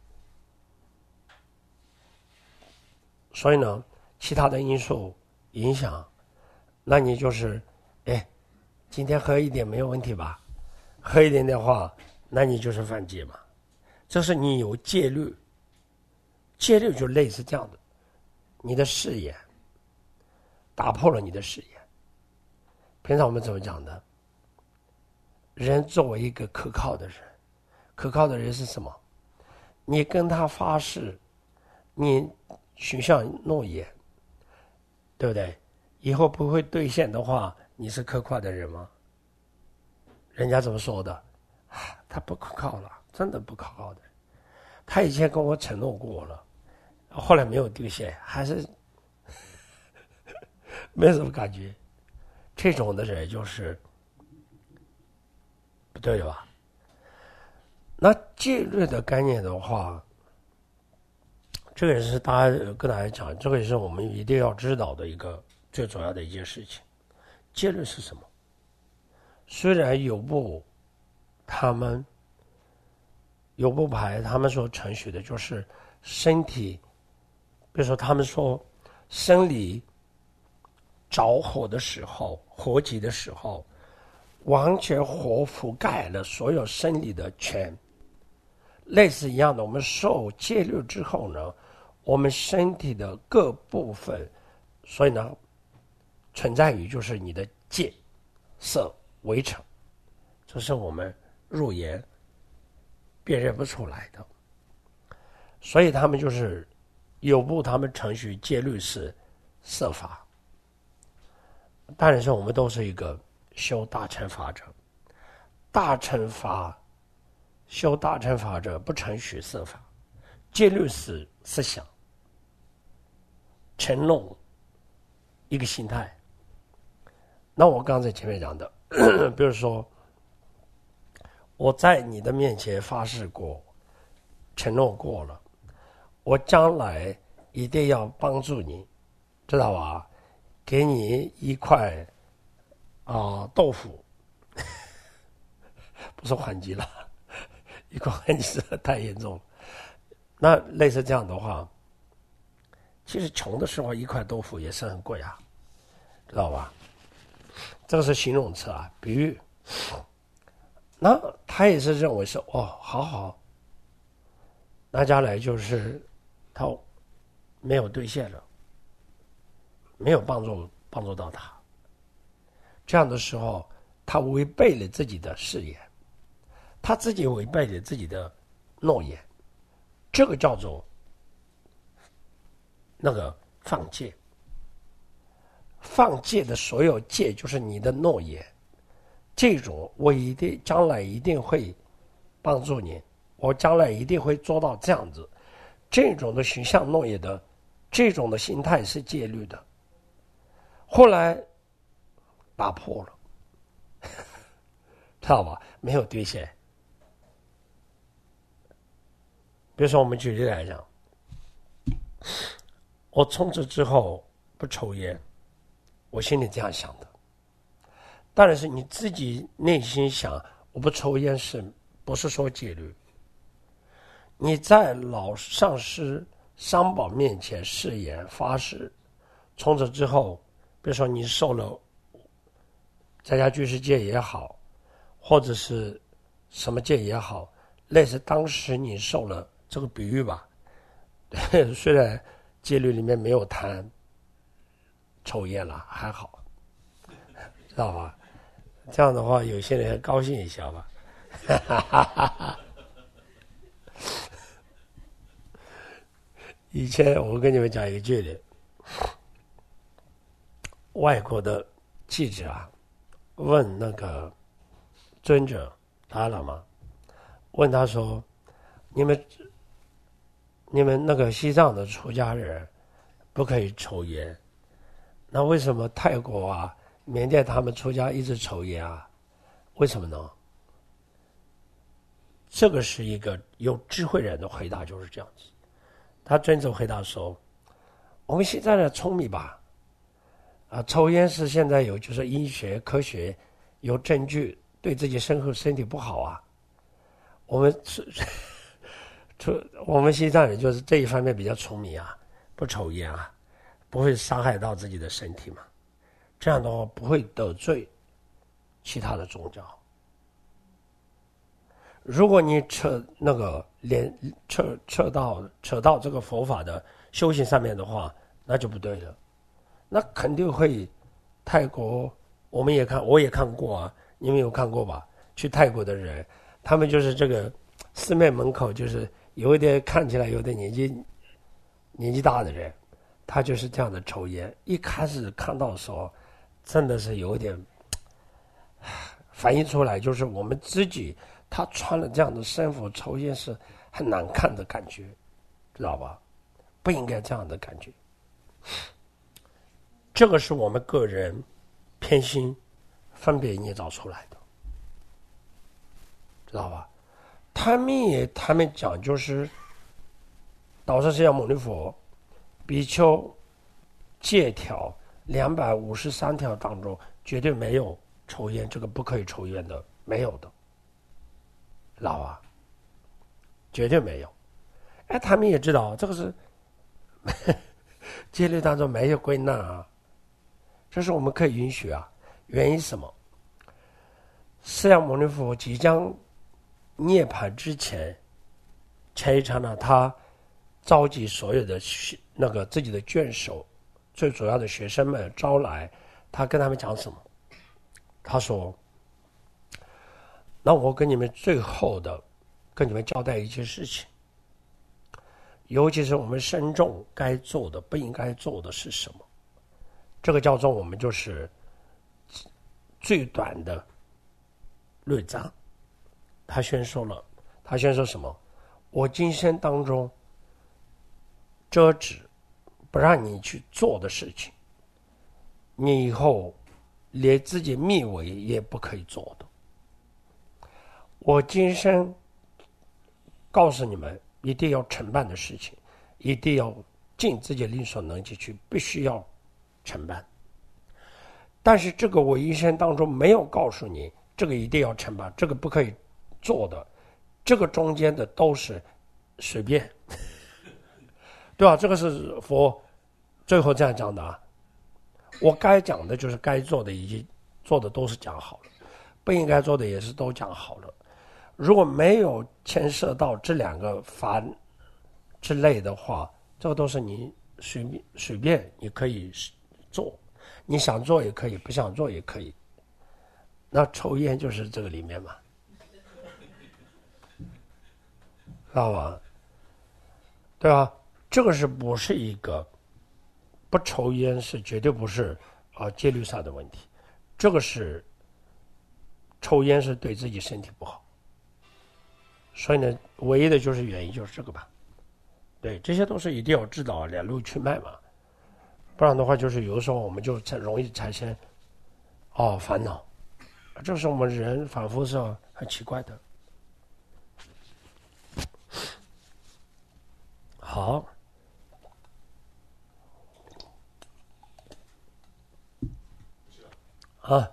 所以呢，其他的因素影响，那你就是，哎，今天喝一点没有问题吧？喝一点的话，那你就是犯戒嘛。这是你有戒律，戒律就类似这样的，你的誓言打破了你的誓言。平常我们怎么讲的？人作为一个可靠的人，可靠的人是什么？你跟他发誓，你许下诺言，对不对？以后不会兑现的话，你是可靠的人吗？人家怎么说的？他不可靠了，真的不可靠的。他以前跟我承诺过了，后来没有兑现，还是没什么感觉。这种的人就是不对吧？那戒律的概念的话，这个也是大家跟大家讲，这个也是我们一定要知道的一个最主要的一件事情。戒律是什么？虽然有部他们有部派他们所承许的就是身体，比如说他们说生理着火的时候，火起的时候，完全火覆盖了所有生理的全。类似一样的，我们受戒律之后呢，我们身体的各部分，所以呢，存在于就是你的戒色围城，这是我们肉眼辨认不出来的。所以他们就是有部他们程序戒律是色法。当然是我们都是一个修大乘法者，大乘法修大乘法者不承许色法，戒律是思想承诺一个心态。那我刚才前面讲的，比如说我在你的面前发誓过，承诺过了，我将来一定要帮助你，知道吧？给你一块啊、呃、豆腐，不是还击了，一块还击是太严重了。那类似这样的话，其实穷的时候一块豆腐也是很贵啊，知道吧？这个是形容词啊，比喻。那他也是认为是哦，好好，那将来就是他没有兑现了，没有帮助帮助到他。这样的时候，他违背了自己的誓言，他自己违背了自己的诺言，这个叫做那个放戒。放戒的所有戒就是你的诺言，这种我一定将来一定会帮助你，我将来一定会做到这样子。这种的许下诺言的这种的心态是戒律的，后来打破了，知道吧？没有兑现。比如说我们举例来讲，我从此之后不抽烟，我心里这样想的。当然是你自己内心想我不抽烟，是不是说戒律？你在老上师三宝面前誓言发誓，从此之后，比如说你受了在家居士戒也好，或者是什么戒也好，类似当时你受了这个比喻吧，虽然戒律里面没有谈抽烟了，还好，知道吧？这样的话，有些人高兴一下吧。以前我跟你们讲一个句子，外国的记者啊，问那个尊者达赖喇嘛，问他说：“你们你们那个西藏的出家人不可以抽烟，那为什么泰国啊、缅甸他们出家一直抽烟啊？为什么呢？”这个是一个有智慧人的回答，就是这样子。他尊者回答说：“我们现在的聪明吧，啊，抽烟是现在有就是医学科学有证据对自己身后身体不好啊。我们是，出我们西藏人就是这一方面比较聪明啊，不抽烟啊，不会伤害到自己的身体嘛。这样的话不会得罪其他的宗教。如果你扯那个连扯扯到扯到这个佛法的修行上面的话，那就不对了。那肯定会，泰国我们也看，我也看过啊，你们有看过吧？去泰国的人，他们就是这个寺庙门口，就是有一点看起来有点年纪年纪大的人，他就是这样的抽烟。一开始看到的时候，真的是有点反映出来，就是我们自己。他穿了这样的身服抽烟是很难看的感觉，知道吧？不应该这样的感觉。这个是我们个人偏心分别捏造出来的，知道吧？他们也他们讲就是导师释迦牟尼佛比丘戒条两百五十三条当中绝对没有抽烟，这个不可以抽烟的，没有的。老啊，绝对没有。哎，他们也知道这个是戒律当中没有归纳啊，这是我们可以允许啊。原因是什么？释迦牟尼佛即将涅槃之前，前一场呢，他召集所有的那个自己的眷属，最主要的学生们招来，他跟他们讲什么？他说。那我跟你们最后的跟你们交代一件事情，尤其是我们身众该做的不应该做的是什么，这个叫做我们就是最短的律章。他先说了，他先说什么？我今生当中遮止不让你去做的事情，你以后连自己密为也不可以做的。我今生告诉你们，一定要承办的事情，一定要尽自己力所能及去，必须要承办。但是这个我一生当中没有告诉你，这个一定要承办，这个不可以做的，这个中间的都是随便，对吧？这个是佛最后这样讲的啊。我该讲的就是该做的，已经做的都是讲好了，不应该做的也是都讲好了。如果没有牵涉到这两个法之类的话，这个都是你随便随便你可以做，你想做也可以，不想做也可以。那抽烟就是这个里面嘛，知道吧？对吧？这个是不是一个不抽烟是绝对不是啊戒律上的问题，这个是抽烟是对自己身体不好。所以呢，唯一的就是原因就是这个吧，对，这些都是一定要知道两路去脉嘛，不然的话，就是有的时候我们就容易产生哦烦恼，这是我们人反复是很奇怪的。好，啊。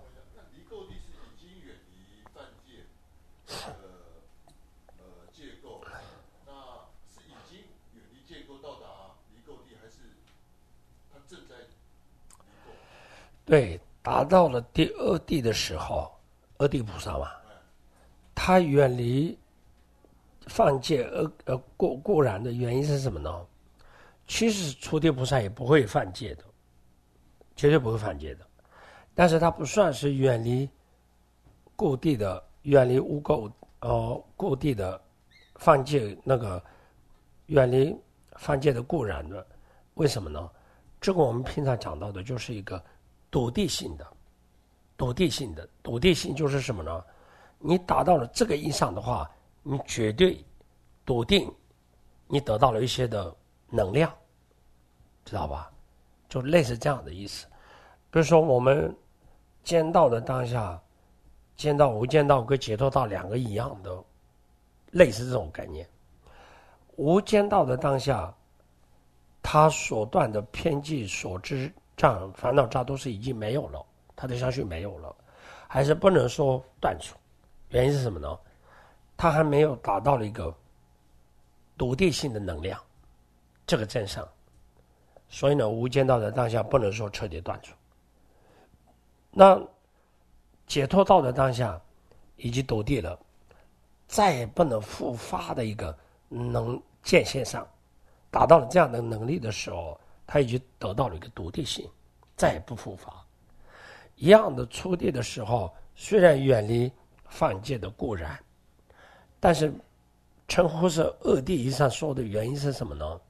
对，达到了第二地的时候，二地菩萨嘛，他远离犯戒而而固固然的原因是什么呢？其实初地菩萨也不会犯戒的， 绝对不会犯戒的。但是它不算是远离故地的，远离污垢，呃，故地的犯戒那个远离犯戒的固然的。为什么呢？这个我们平常讲到的就是一个笃定性的，笃定性的，笃定性就是什么呢？你达到了这个以上的话，你绝对笃定，你得到了一些的能量，知道吧？就类似这样的意思。比如说我们见到的当下，见到无间道跟解脱道两个一样的，类似这种概念。无间道的当下，他所断的偏激、所知障、烦恼障都是已经没有了，他的相续没有了，还是不能说断除。原因是什么呢？他还没有达到了一个笃定性的能量，这个真相。所以呢，无间道的当下不能说彻底断除。那解脱道的当下已经笃定了，再也不能复发的一个能见线上，达到了这样的能力的时候，他已经得到了一个笃定性，再也不复发。一样的初地的时候，虽然远离犯戒的固然，但是称呼是恶地以上说的原因是什么呢？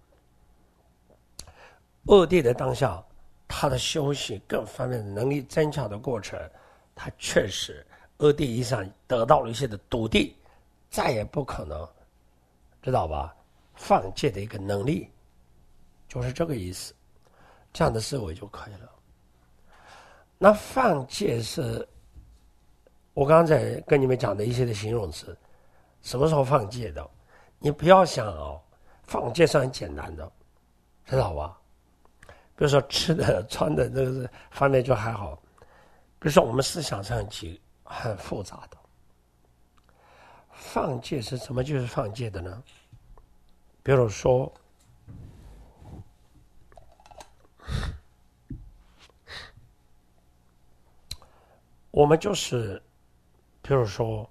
恶地的当下，他的修行各方面的能力增强的过程，他确实恶地以上得到了一些的笃定，再也不可能，知道吧？犯戒的一个能力，就是这个意思。这样的思维就可以了。那犯戒是我刚才跟你们讲的一些的形容词，什么时候犯戒的？你不要想哦，犯戒是很简单的，知道吧？比如说吃的、穿的这个方面就还好，比如说我们思想上很很复杂的。犯戒是什么？就是犯戒的呢？比如说，我们就是，比如说，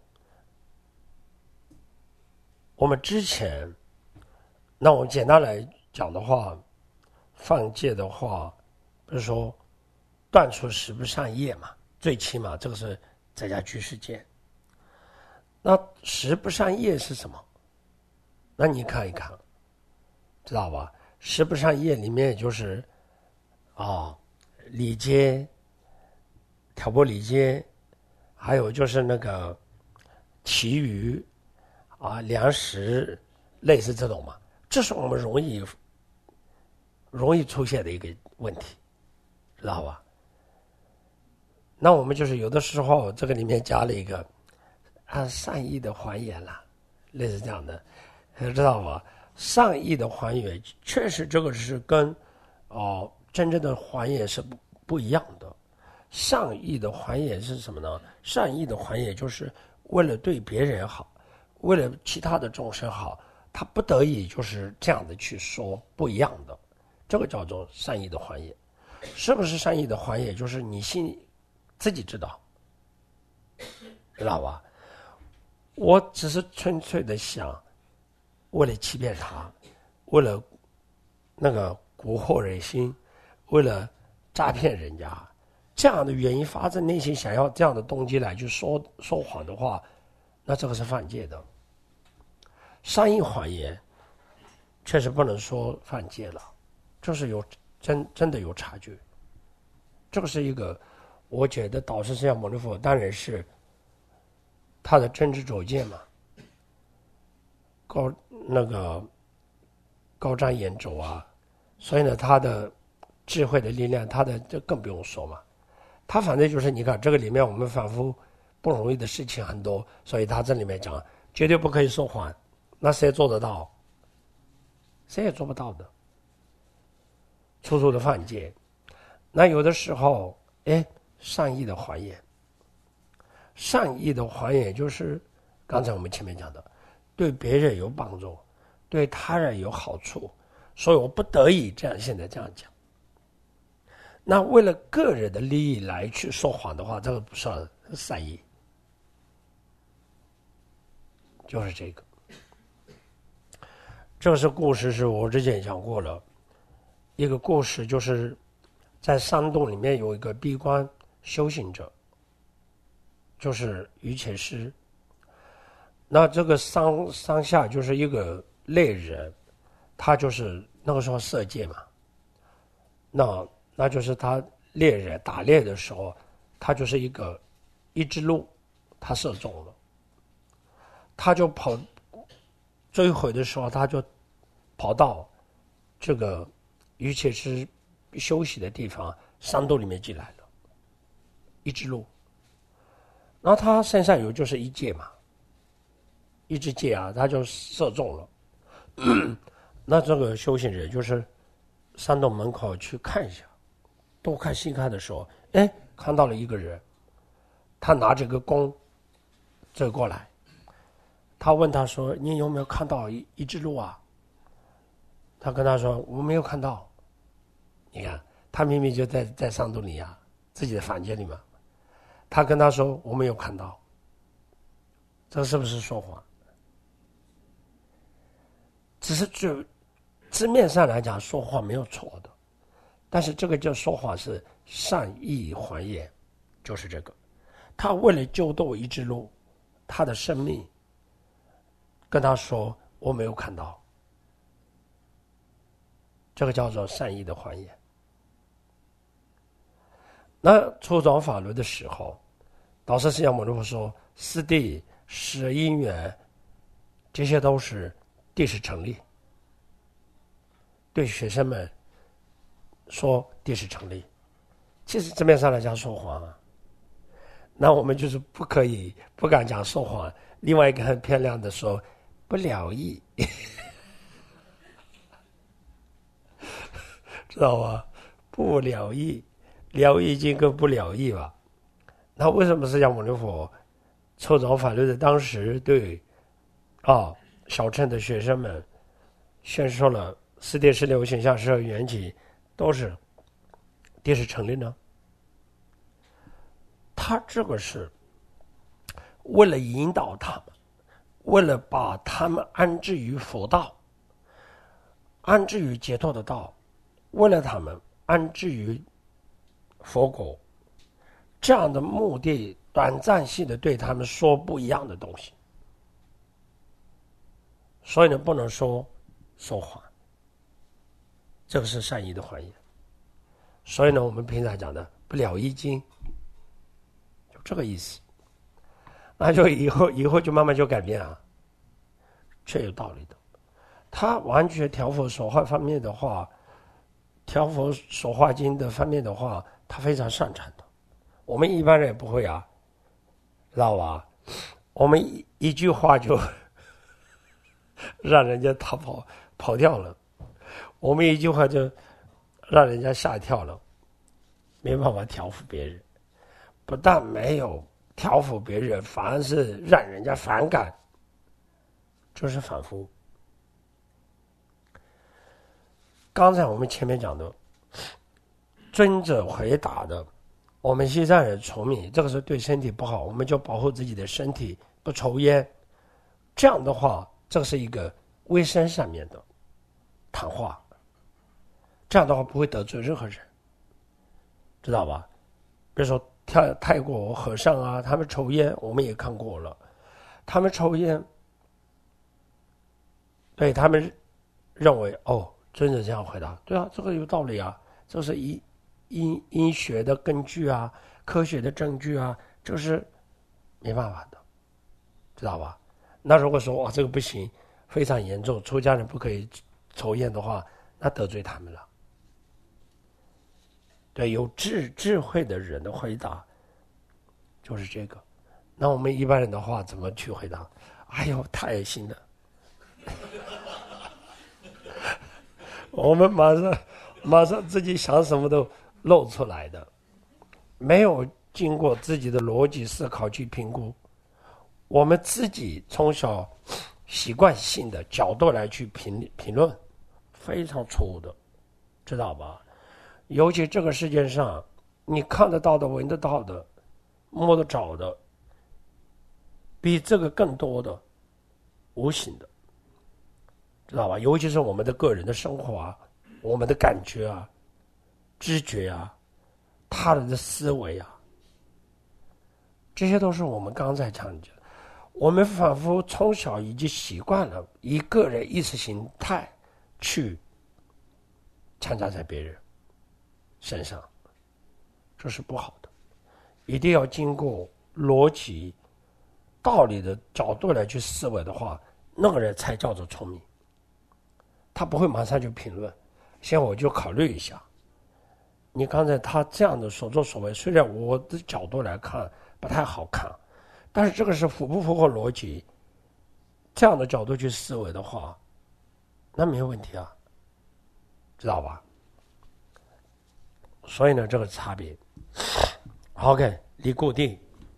我们之前，那我们简单来讲的话，犯戒的话，比如说断除十不善业嘛，最起码这个是在家居士戒。那十不善业是什么？那你看一看，知道吧？十不善业里面也就是啊、哦，礼节、挑拨离间，还有就是那个其余啊粮食，类似这种嘛，这是我们容易容易出现的一个问题，知道吧？那我们就是有的时候这个里面加了一个按善意的还原了，类似这样的，知道吧？善意的还原确实这个是跟哦真正的还原是不不一样的。善意的还原是什么呢？善意的还原就是为了对别人好，为了其他的众生好，他不得已就是这样的去说不一样的，这个叫做善意的还原。是不是善意的还原？就是你心自己知道，知道吧？我只是纯粹的想，为了欺骗他，为了那个蛊惑人心，为了诈骗人家，这样的原因发自内心想要这样的动机来去说说谎的话，那这个是犯戒的。善意还原确实不能说犯戒了，这是有真真的有差距。这个是一个，我觉得导师释迦牟尼佛当然是他的真知灼见嘛，高那个高瞻远瞩啊，所以呢，他的智慧的力量，他的这更不用说嘛。他反正就是你看这个里面我们反复不容易的事情很多，所以他这里面讲绝对不可以说谎，那谁做得到？谁也做不到的，处处的犯戒。那有的时候，哎，善意的还原，善意的还原就是刚才我们前面讲的，对别人有帮助，对他人有好处，所以我不得已这样现在这样讲。那为了个人的利益来去说谎的话，这个不算善意，就是这个。这个是故事，是我之前讲过了，一个故事就是在山洞里面有一个闭关修行者，就是于且师。那这个山山下就是一个猎人，他就是那个时候射箭嘛，那那就是他猎人打猎的时候，他就是一个一只鹿，他射中了，他就跑追回的时候，他就跑到这个于且师休息的地方山洞里面进来了，一只鹿，然后他身上有就是一箭嘛，一支箭啊，他就射中了。那这个修行人就是山洞门口去看一下，东看西看的时候，哎，看到了一个人，他拿着个弓走过来，他问他说：“你有没有看到一一只鹿啊？”他跟他说：“我没有看到。”你看，他明明就在在山洞里啊，自己的房间里嘛。他跟他说：“我没有看到。”这是不是说谎？只是就字面上来讲，说谎没有错的，但是这个叫说谎是善意谎言，就是这个。他为了救度一只鹿，他的生命，跟他说我没有看到，这个叫做善意的谎言。那初转法轮的时候，导师释迦牟尼佛说，四谛、十因缘，这些都是谛实成立。对学生们说谛实成立，其实字面上来讲说谎啊。那我们就是不可以不敢讲说谎。另外一个很漂亮的说不了义，知道吧？不了义，了义经跟不了义吧。那为什么释迦牟尼佛初转法轮的当时对啊小乘的学生们宣说了四谛十六行相十二缘起都是谛实成立呢？他这个是为了引导他们，为了把他们安置于佛道，安置于解脱的道，为了他们安置于佛果，这样的目的，短暂性的对他们说不一样的东西。所以呢，不能说说谎，这个是善意的谎言。所以呢，我们平常讲的不了义经，就这个意思。那就以后以后就慢慢就改变啊，确有道理的。他完全调佛说话方面的话，调佛说话经的方面的话，他非常擅长的。我们一般人也不会啊，知道吧？我们一一句话就让人家逃跑跑掉了，我们一句话就让人家吓跳了，没办法调服别人。不但没有调服别人，反而是让人家反感，这是反复。刚才我们前面讲的尊者回答的，我们西藏人聪明，这个是对身体不好，我们就保护自己的身体，不抽烟。这样的话，这是一个卫生上面的谈话，这样的话不会得罪任何人，知道吧？比如说泰泰国和尚啊，他们抽烟，我们也看过了，他们抽烟，对他们认为哦，尊者这样回答，对啊，这个有道理啊，这是医医医学的根据啊，科学的证据啊，这是没办法的，知道吧？那如果说哇这个不行，非常严重，出家人不可以抽烟的话，那得罪他们了。对，有智智慧的人的回答就是这个。那我们一般人的话怎么去回答？哎呦，太恶心了！我们马上马上自己想什么都露出来的，没有经过自己的逻辑思考去评估，我们自己从小习惯性的角度来去评评论，非常错误的，知道吧？尤其这个世界上，你看得到的、闻得到的、摸得着的，比这个更多的无形的，知道吧？尤其是我们的个人的生活啊，我们的感觉啊， 知觉啊，他人的思维啊，这些都是我们刚才讲的。我们仿佛从小已经习惯了以个人意识形态去掺杂在别人身上，这是不好的。一定要经过逻辑道理的角度来去思维的话，那个人才叫做聪明。他不会马上就评论，先我就考虑一下。你刚才他这样的所作所为，虽然我的角度来看不太好看，但是这个是符不符合逻辑？这样的角度去思维的话，那没有问题啊，知道吧？所以呢，这个差别 ，OK， 离固定，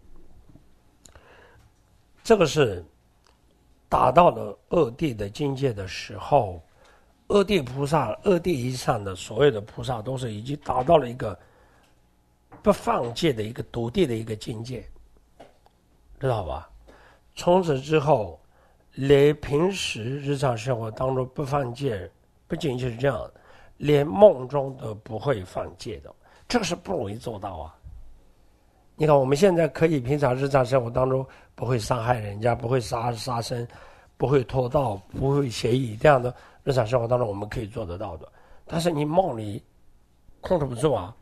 这个是达到了二谛的境界的时候，二谛菩萨、二谛以上的所有的菩萨都是已经达到了一个不放戒的一个独谛的一个境界，知道吧？从此之后，连平时日常生活当中不放戒，不仅仅是这样，连梦中都不会放戒的，这个是不容易做到啊。你看我们现在可以平常日常生活当中不会伤害人家，不会杀杀生，不会偷盗，不会邪淫，这样的日常生活当中我们可以做得到的。但是你梦里控制不住啊，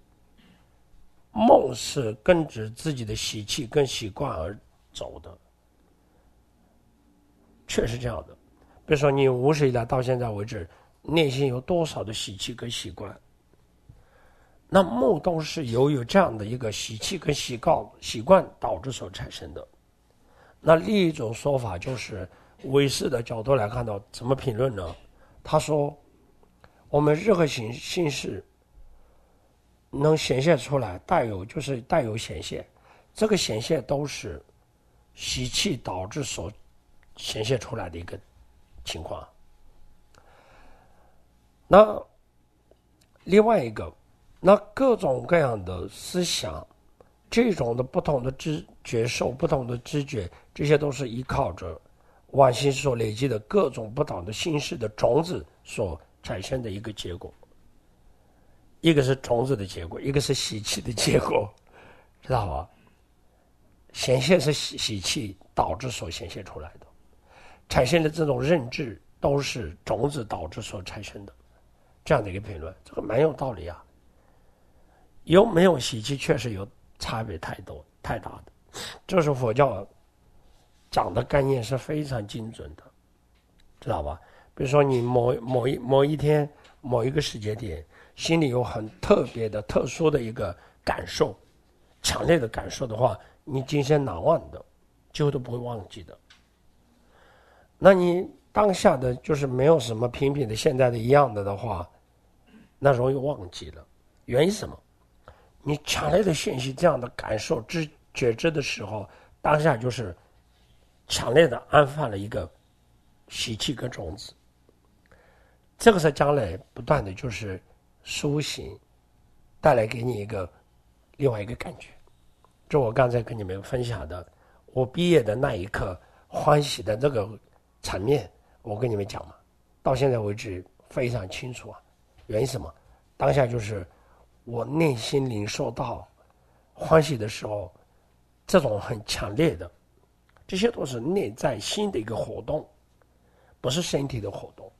梦是跟着自己的习气跟习惯而走的，确实这样的。比如说你无始以来到现在为止，内心有多少的习气跟习惯，那梦都是由于这样的一个习气跟习惯习惯导致所产生的。那另一种说法就是唯识的角度来看到怎么评论呢？他说我们任何形形式能显现出来，带有就是带有显现，这个显现都是习气导致所显现出来的一个情况。那另外一个，那各种各样的思想，这种的不同的知觉受、不同的知觉，这些都是依靠着往昔所累积的各种不同的心识的种子所产生的一个结果。一个是种子的结果，一个是习气的结果，知道吧？显现是习习气导致所显现出来的，产生的这种认知都是种子导致所产生的，这样的一个评论，这个蛮有道理啊。有没有习气确实有差别太多太大的，这是佛教讲的概念是非常精准的，知道吧？比如说你某某一某一天某一个时间点，心里有很特别的特殊的一个感受，强烈的感受的话，你今生难忘的，几乎都不会忘记的。那你当下的就是没有什么平平的现在的一样的的话，那容易忘记了。原因是什么？你强烈的信息这样的感受知觉知的时候，当下就是强烈的安放了一个习气跟种子，这个是将来不断的就是苏醒，带来给你一个另外一个感觉。这我刚才跟你们分享的，我毕业的那一刻欢喜的这个场面，我跟你们讲嘛，到现在为止非常清楚啊。原因是什么？当下就是我内心领受到欢喜的时候，这种很强烈的，这些都是内在心的一个活动，不是身体的活动。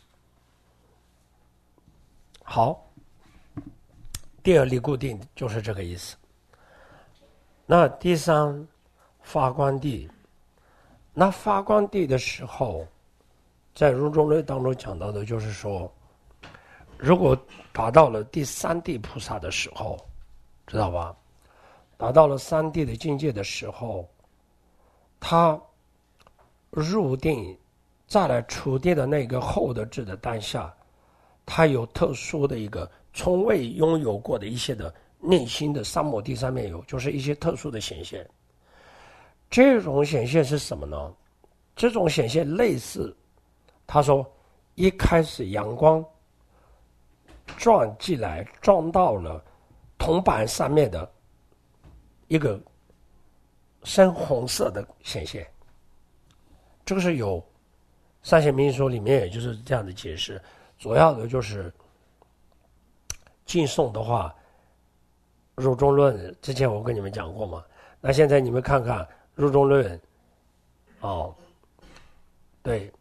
好，第二离固定就是这个意思。那第三发光地，那发光地的时候，在入中论当中讲到的就是说，如果达到了第三地菩萨的时候，知道吧？达到了三地的境界的时候，他入定再来出定的那个后的智的当下，他有特殊的一个从未拥有过的一些的内心的三摩地上面有，就是一些特殊的显现。这种显现是什么呢？这种显现类似，他说一开始阳光撞进来，撞到了铜板上面的一个深红色的显现，这个是有三显密说里面也就是这样的解释，主要的就是敬颂的话，入中论之前我跟你们讲过嘛，那现在你们看看入中论，哦，对，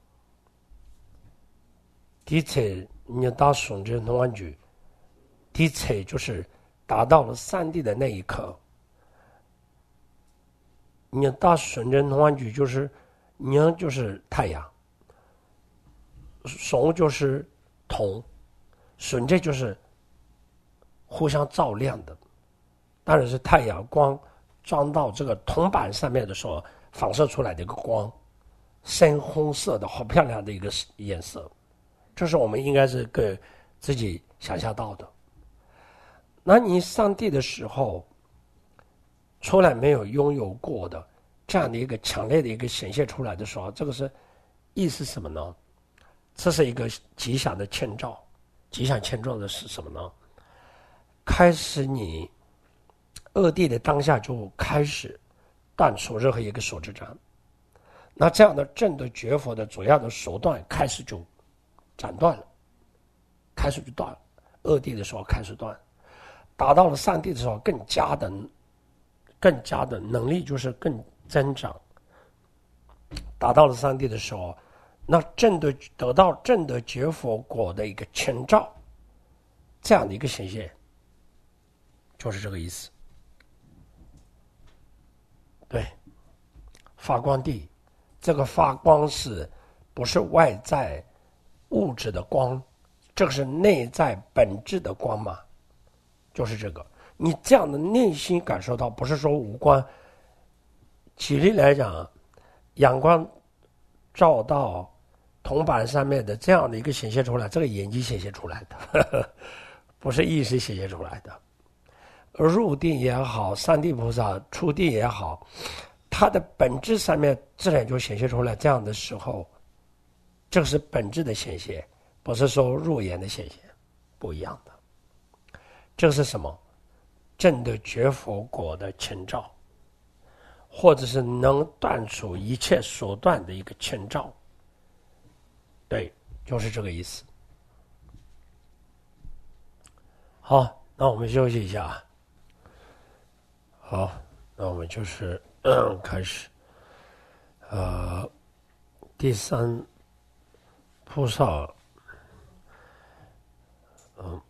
第七你打顺着同安句，第七就是达到了三谛的那一刻，你打顺着同安句就是宁就是太阳，怂就是铜，顺着就是互相照亮的，当然是太阳光撞到这个铜板上面的时候反射出来的一个光，深红色的好漂亮的一个颜色，这是我们应该是给自己想象到的。那你上帝的时候从来没有拥有过的这样的一个强烈的一个显现出来的时候，这个是意思什么呢？这是一个吉祥的前兆。吉祥前兆的是什么呢？开始你恶地的当下就开始断除任何一个手之章，那这样的正的觉佛的主要的手段开始就斩断了，开始就断了，恶地的时候开始断，达到了上帝的时候更加的更加的能力就是更增长，达到了上帝的时候，那正的得到正的觉佛果的一个前兆，这样的一个显现，就是这个意思。对，发光地，这个发光是不是外在物质的光，这个是内在本质的光嘛，就是这个。你这样的内心感受到，不是说五官。举例来讲，阳光照到铜板上面的这样的一个显现出来，这个眼睛显现出来的，呵呵，不是意识显现出来的。而入定也好，三地菩萨出定也好，它的本质上面自然就显现出来。这样的时候，这个是本质的显现，不是说入眼的显现，不一样的。这个是什么？正的觉佛果的前兆，或者是能断除一切手段的一个前兆。对，就是这个意思。好，那我们休息一下啊。好，那我们就是嗯开始，呃，第三菩萨，嗯，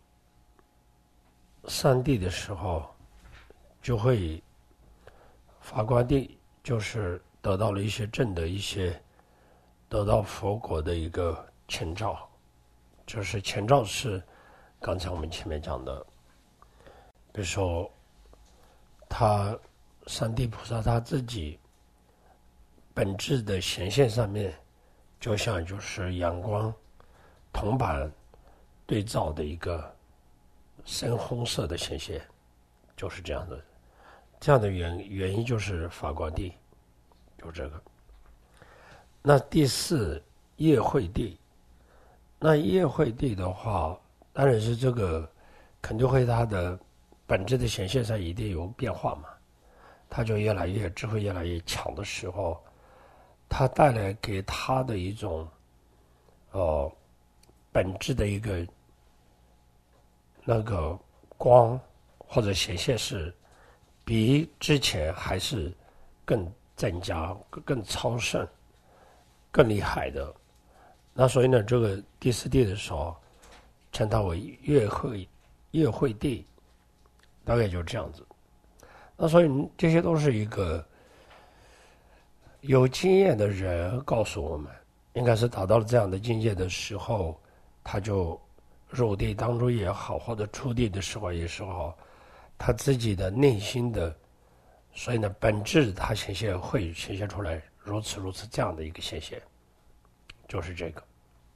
上帝的时候，就会发光地，就是得到了一些正的一些，得到佛果的一个前兆，就是前兆是刚才我们前面讲的，比如说。他三地菩萨他自己本质的显现上面，就像就是阳光铜板对照的一个深红色的显现，就是这样的。这样的原原因就是发光地，就这个。那第四业会地，那业会地的话，当然是这个肯定会它的。本质的显现上一定有变化嘛，它就越来越智慧越来越强的时候，它带来给它的一种，呃，本质的一个那个光或者显现是比之前还是更增加、更超胜、更厉害的。那所以呢，这个第四地的时候，称它为业会业会地。大概就这样子，那所以这些都是一个有经验的人告诉我们，应该是达到了这样的境界的时候，他就入地当中也好，或者出地的时候也是好，他自己的内心的，所以呢，本质他显现会显现出来如此如此这样的一个显现，就是这个。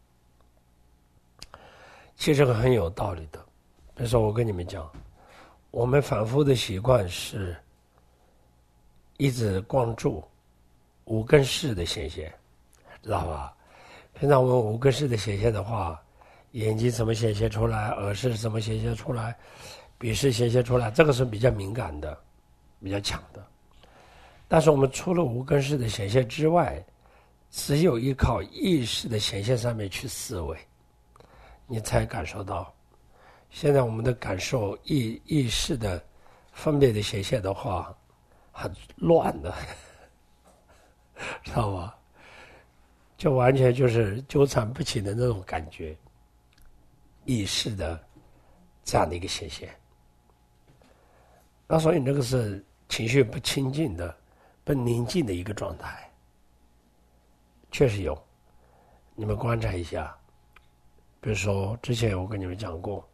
其实这个很有道理的，比如说我跟你们讲。我们反复的习惯是一直关注五根识的显现，知道吧？平常我们五根识的显现的话，眼睛怎么显现出来，耳识怎么显现出来，鼻识显现出来，这个是比较敏感的，比较强的。但是我们除了五根识的显现之外，只有依靠意识的显现上面去思维，你才感受到。 现在我们的感受意意识的分别的显现的话，很乱的，知道吧？就完全就是纠缠不清的那种感觉，意识的这样的一个显现。那所以这个是情绪不清净的、不宁静的一个状态，确实有。你们观察一下，比如说之前我跟你们讲过，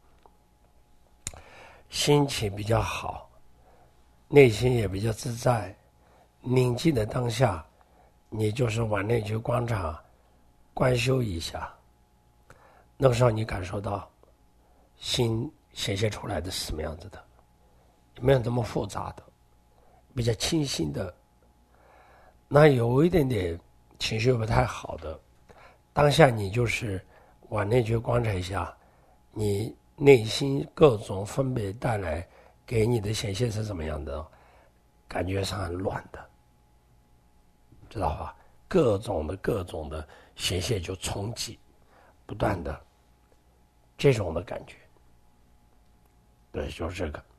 心情比较好，内心也比较自在，宁静的当下，你就是往内去观察、观修一下。那个时候你感受到心显现出来的是什么样子的，没有这么复杂的，比较清新的。那有一点点情绪不太好的，当下你就是往内去观察一下，你内心各种分别带来给你的显现是怎么样的，感觉上很乱的，知道吧？各种的各种的显现就冲击，不断的这种的感觉，对，就是这个。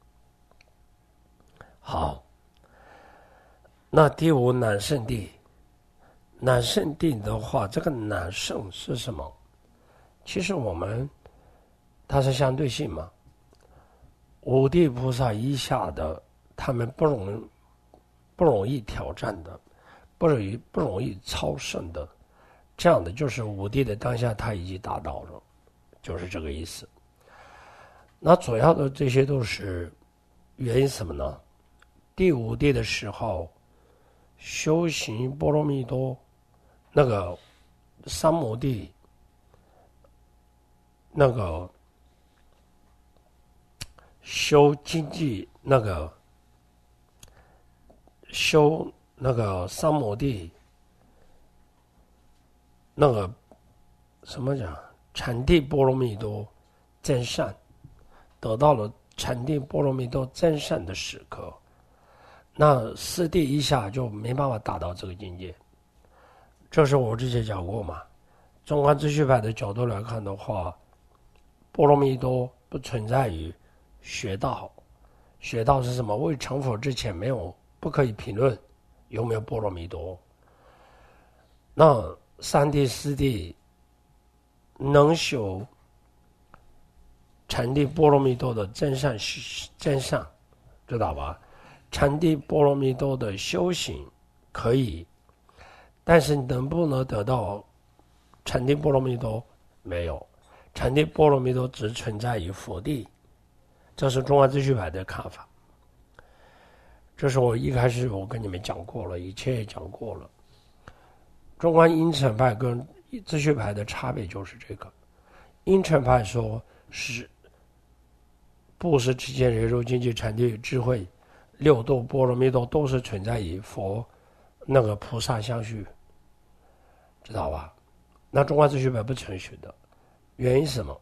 好，那第五暖圣地，暖圣地的话，这个暖圣是什么？其实我们它是相对性嘛，五地菩萨以下的，他们不容不容易挑战的，不容易不容易超胜的，这样的就是五地的当下他已经达到了，就是这个意思。那主要的这些都是原因什么呢？第五地的时候，修行波罗蜜多，那个三摩地，那个修经济，那个修那个三摩地，那个什么讲禅地波罗蜜多真善，得到了禅地波罗蜜多真善的时刻，那四地以下就没办法达到这个境界。这是我之前讲过嘛，中观秩序派的角度来看的话，波罗蜜多不存在于学道，学道是什么？未成佛之前没有，不可以评论有没有波罗蜜多。那三地四地能修禅地波罗蜜多的真善真善，知道吧？禅地波罗蜜多的修行可以，但是能不能得到禅地波罗蜜多？没有，禅地波罗蜜多只存在于佛地，这是中观秩序派的看法。这是我一开始我跟你们讲过了，以前也讲过了。中观阴沉派跟秩序派的差别就是这个，阴沉派说是布施、持戒、忍辱、精进、禅定、智慧六度波罗蜜多都是存在于佛那个菩萨相续，知道吧？那中观秩序派不承许的，原因是什么？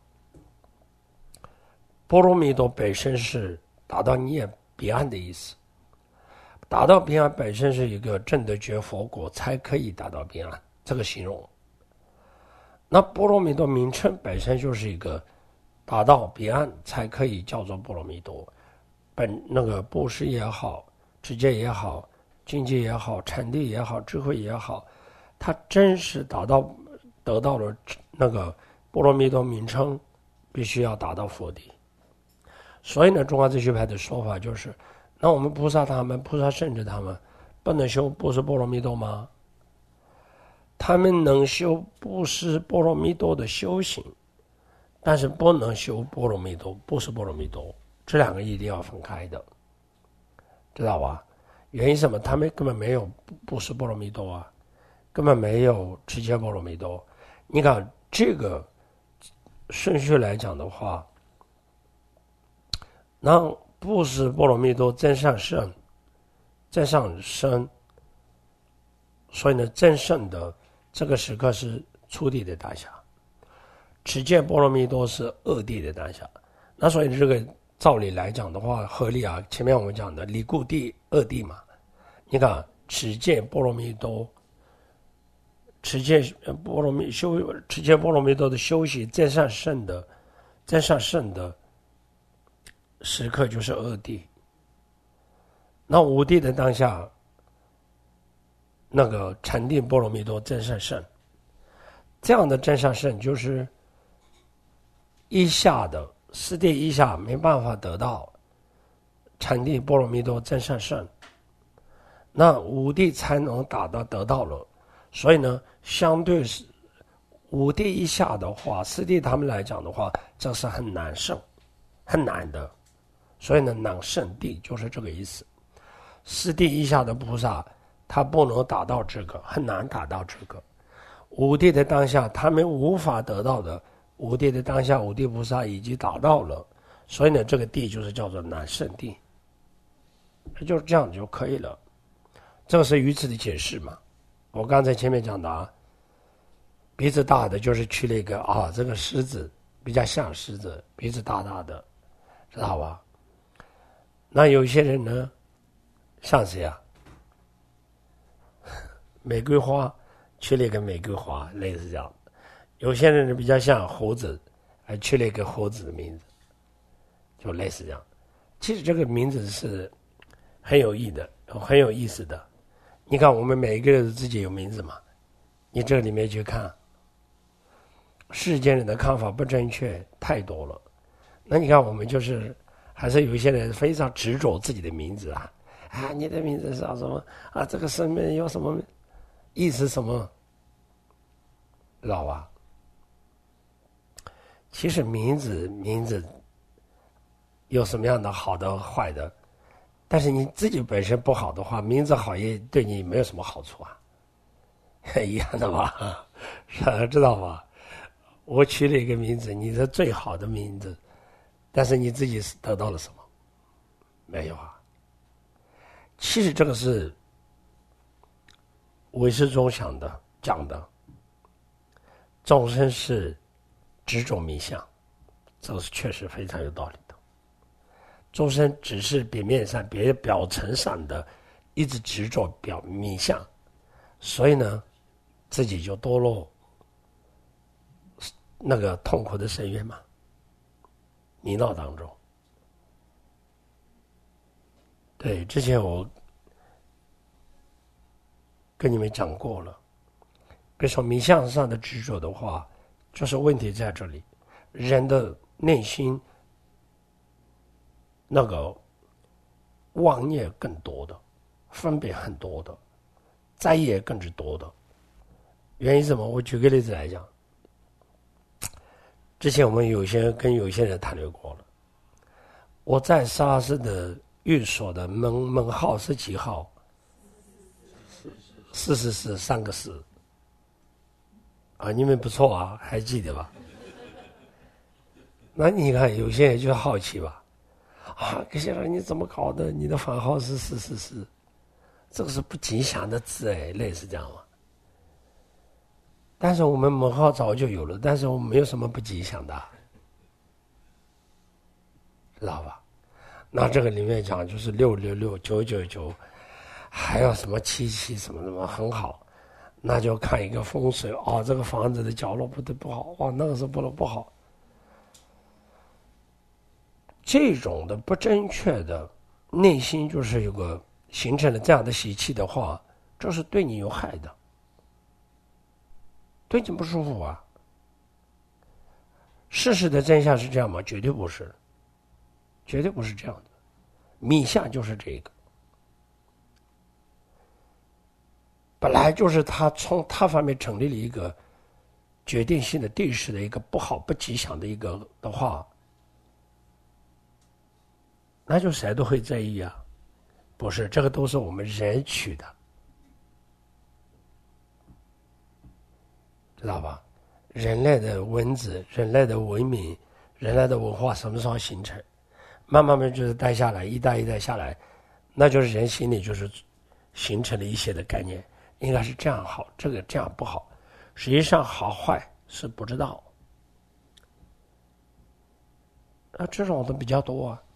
波罗蜜多本身是达到涅彼岸的意思，达到彼岸本身是一个正得觉佛果才可以达到彼岸，这个形容。那波罗蜜多名称本身就是一个达到彼岸才可以叫做波罗蜜多，本那个布施也好，持戒也好，精进也好，禅定也好，智慧也好，它真是达到得到了那个波罗蜜多名称，必须要达到佛地。所以呢，中观秩序派的说法就是，那我们菩萨他们、菩萨圣者他们不能修布施波罗蜜多吗？他们能修布施波罗蜜多的修行，但是不能修波罗蜜多、布施波罗蜜多，这两个一定要分开的，知道吧？原因是什么？他们根本没有布施波罗蜜多啊，根本没有持戒波罗蜜多。你看这个顺序来讲的话，那布施波罗蜜多真上圣，真上升，所以呢，真圣的这个时刻是初地的当下，持戒波罗蜜多是二地的当下。那所以这个照理来讲的话，合理啊。前面我们讲的离故地二地嘛，你看持戒波罗蜜多，持戒波罗蜜修持戒波罗蜜多的修习真上圣的真善圣的时刻就是二谛。那五谛的当下，那个禅定波罗蜜多真善圣，这样的真善圣就是一下的四谛一下没办法得到禅定波罗蜜多真善圣，那五谛才能达到得到了。所以呢，相对是五谛以下的话，四谛他们来讲的话，这是很难胜，很难的。所以呢，难胜谛就是这个意思。四谛以下的菩萨，他不能达到这个，很难达到这个。五谛的当下，他们无法得到的，五谛的当下，五谛菩萨已经达到了。所以呢，这个谛就是叫做难胜谛，就是这样就可以了。这个是语词的解释嘛。我刚才前面讲的啊，鼻子大的就是取了一个啊，这个狮子比较像狮子，鼻子大大的，知道吧？那有些人呢，像谁啊？玫瑰花，取了一个玫瑰花，类似这样。有些人比较像猴子，还取了一个猴子的名字，就类似这样。其实这个名字是很有意的，很有意思的。你看，我们每一个人自己有名字嘛？你这里面去看，世间人的看法不正确太多了。那你看，我们就是还是有一些人非常执着自己的名字啊，啊，你的名字是叫什么啊？这个生命有什么意思？什么？知道吧？其实名字名字有什么样的好的坏的？但是你自己本身不好的话，名字好也对你没有什么好处啊，一样的吧，知道吧？我取了一个名字，你是最好的名字，但是你自己是得到了什么？没有啊。其实这个是唯识中想的讲的，众生是执着迷相，这个是确实非常有道理的。众生只是表面上、别表层上的一直执着表迷相，所以呢，自己就堕落那个痛苦的深渊嘛，泥淖当中。对，之前我跟你们讲过了，比如说迷相上的执着的话，就是问题在这里，人的内心那个妄念更多的，分别很多的，在意也更是多的。原因是什么？我举个例子来讲，之前我们有些跟有些人谈论过了。我在沙拉寺的寓所的门门号是几号？四四四，三个四。啊，你们不错啊，还记得吧？那你看，有些人就好奇吧。啊，葛先生，你怎么搞的？你的房号是四四四，这个是不吉祥的字哎，类似这样嘛。但是我们门号早就有了，但是我们没有什么不吉祥的，知道吧？那这个里面讲就是六六六九九九，还有什么七七什么什么很好，那就看一个风水哦，这个房子的角落不对不好，哇，那个是不能不好。这种的不正确的内心就是有个形成了这样的习气的话，这是对你有害的，对你不舒服啊。事实的真相是这样吗？绝对不是，绝对不是这样的。迷相就是这个，本来就是他从他方面成立了一个决定性的地势的一个不好不吉祥的一个的话，那就谁都会在意啊。不是，这个都是我们人取的，知道吧？人类的文字、人类的文明、人类的文化什么时候形成？慢慢慢就是带下来，一代一代下来，那就是人心里就是形成了一些的概念，应该是这样好，这个这样不好。实际上好坏是不知道，啊，这种的比较多啊。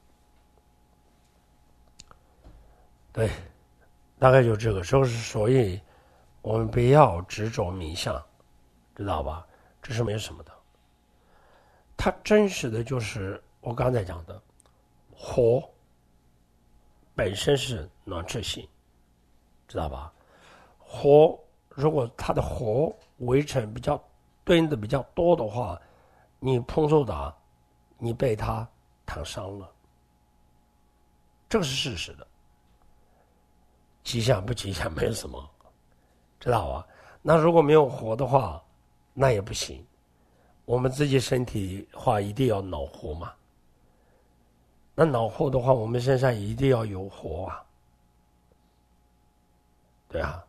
对，大概就这个，就是所以我们不要执着迷相，知道吧？这是没有什么的。它真实的就是我刚才讲的，火本身是暖质性，知道吧？火如果它的火围城比较堆的比较多的话，你碰受打，你被它烫伤了，这个是事实的。吉祥不吉祥没有什么，知道吧？那如果没有火的话，那也不行。我们自己身体的话一定要恼火嘛。那恼火的话，我们身上一定要有火啊，对啊。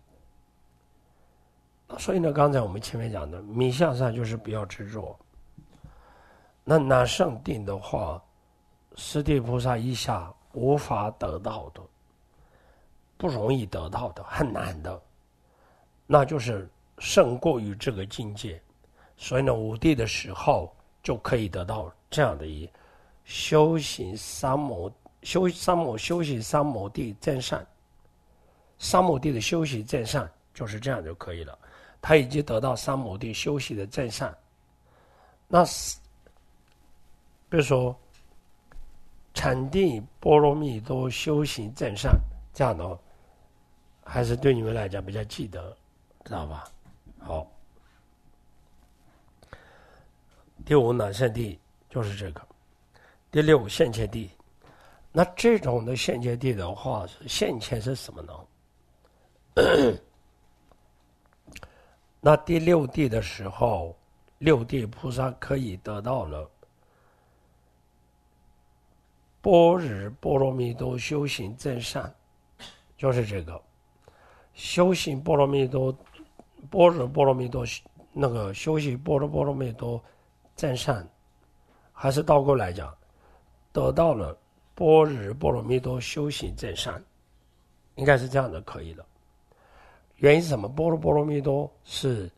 那所以呢，刚才我们前面讲的冥想上就是不要执着。那拿圣定的话，释地菩萨以下无法得到的，不容易得到的，很难的，那就是胜过于这个境界。所以呢，五地的时候就可以得到这样的一修行三摩修三摩修行三摩地真善，三摩地的修习真善就是这样就可以了。他已经得到三摩地修习的真善。那比如说禅定波罗蜜多修行真善，这样的还是对你们来讲比较记得，知道吧？好，第五呢，圣地就是这个。第六，现前地。那这种的现前地的话，现前是什么呢？那第六地的时候，六地菩萨可以得到了般若波罗蜜多修行真善，就是这个修行波罗蜜多般若波罗蜜多那个修行般若波罗蜜多真善，还是倒过来讲，得到了般若波罗蜜多修行真善，应该是这样的，可以了。原因是什么？般若波罗蜜多是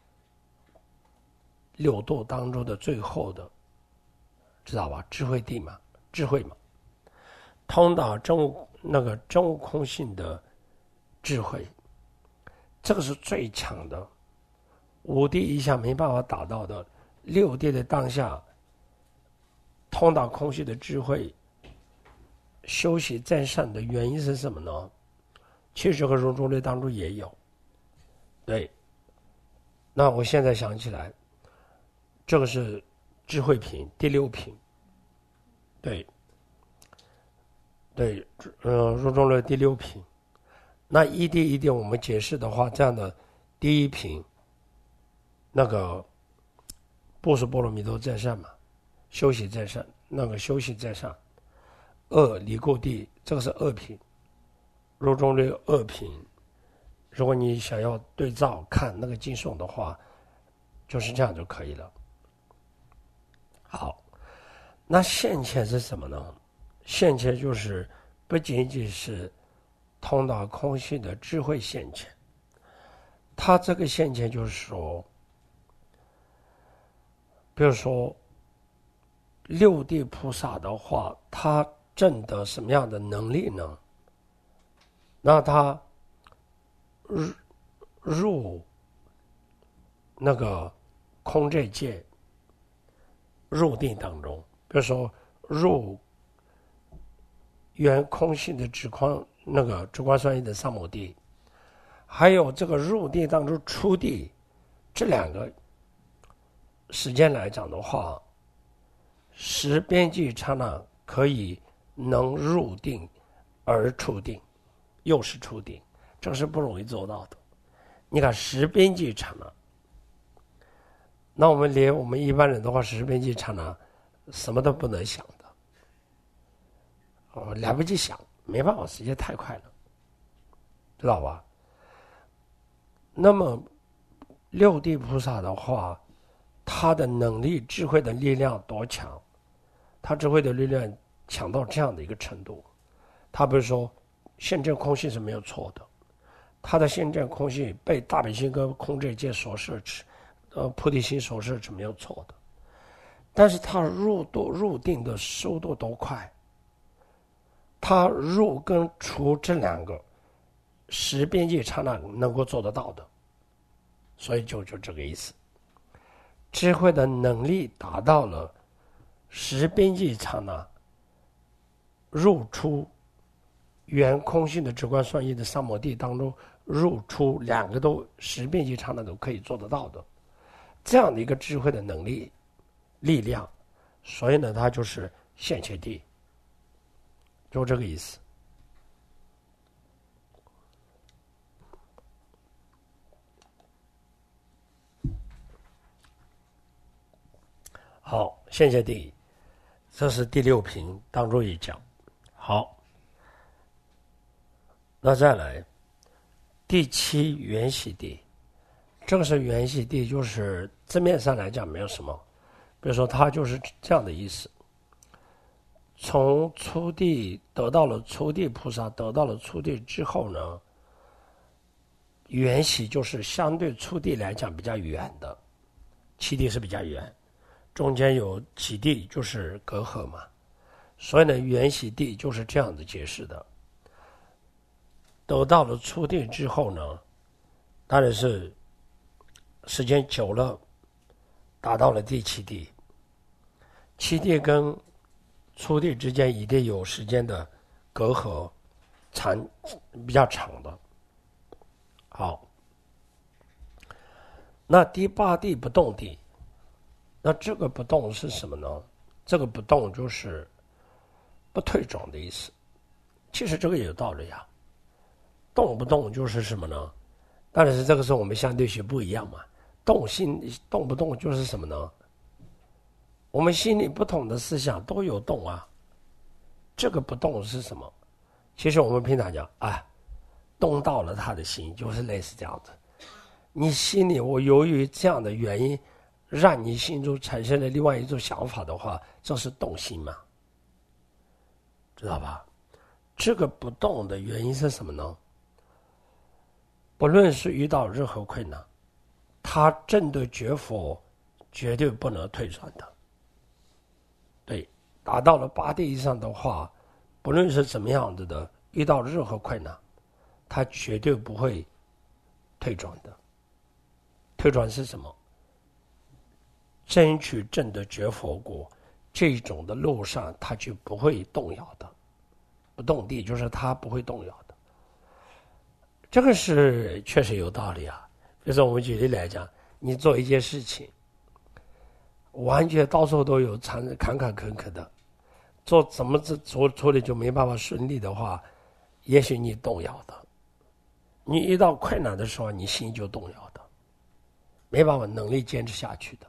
六度当中的最后的，知道吧？智慧地嘛，智慧嘛，通达真悟那个真悟空性的智慧，这个是最强的。五地以下没办法达到的，六地的当下通达空性的智慧，修习真善的原因是什么呢？其实这个入中类当中也有。对，那我现在想起来，这个是智慧品第六品。对，对，呃，入中类第六品。那一地一地我们解释的话，这样的第一品，那个不是波罗蜜多真善嘛，修习真善，那个修习真善。二离垢地，这个是二品，入中类二品。如果你想要对照看那个经诵的话，就是这样就可以了。好，那现前是什么呢？现前就是不仅仅是通达空性的智慧现前，它这个现前就是说，比如说六地菩萨的话，他证得什么样的能力呢？那他入入那个空这界入定当中，比如说入原空性的直观那个直观双运的三摩地，还有这个入定当中出地，这两个时间来讲的话，十边际刹那可以能入定而出定，又是出定，这个是不容易做到的。你看十边际刹那，那我们连我们一般人的话，十边际刹那什么都不能想的，哦，来不及想，没办法，时间太快了，知道吧？那么六地菩萨的话，他的能力、智慧的力量多强？他智慧的力量强到这样的一个程度，他比如说现证空性是没有错的，他的现证空性被大悲心跟空这界所摄持，呃，菩提心所摄持没有错的，但是他入度入定的速度多快？他入跟出这两个十边际刹那能够做得到的，所以就就这个意思。 智慧的能力达到了识边际刹那入出原空性的直观算义的三摩地当中入出两个都识边际刹那都可以做得到的这样的一个智慧的能力力量，所以呢它就是现前地，就这个意思。好，现前地，这是第六品当中一讲。好，那再来第七缘起地，这个是缘起地，就是字面上来讲没有什么，比如说它就是这样的意思。从初地得到了初地菩萨，得到了初地之后呢，缘起就是相对初地来讲比较远的，七地是比较远，中间有几地就是隔阂嘛，所以呢，缘起地就是这样子解释的。得到了初地之后呢，当然是时间久了，达到了第七地，七地跟初地之间一定有时间的隔阂，长比较长的。好，那第八地不动地，那这个不动是什么呢？这个不动就是不退转的意思。其实这个也有道理啊，动不动就是什么呢？当然是这个是我们相对学不一样嘛。动心动不动就是什么呢？我们心里不同的思想都有动啊，这个不动是什么？其实我们平常讲，啊，动到了他的心，就是类似这样子。你心里我由于这样的原因，让你心中产生了另外一种想法的话，这是动心嘛？知道吧？这个不动的原因是什么呢？不论是遇到任何困难，他证得觉佛，绝对不能退转的。对，达到了八地以上的话，不论是怎么样子的，遇到任何困难，他绝对不会退转的。退转是什么？争取证得觉佛果，这种的路上他就不会动摇的。不动地就是他不会动摇的。这个是确实有道理啊。比如说我们举例来讲，你做一件事情，完全到处都有坎坎坎坷坷的，做怎么做做的就没办法顺利的话，也许你动摇的。你遇到困难的时候，你心就动摇的，没办法能力坚持下去的。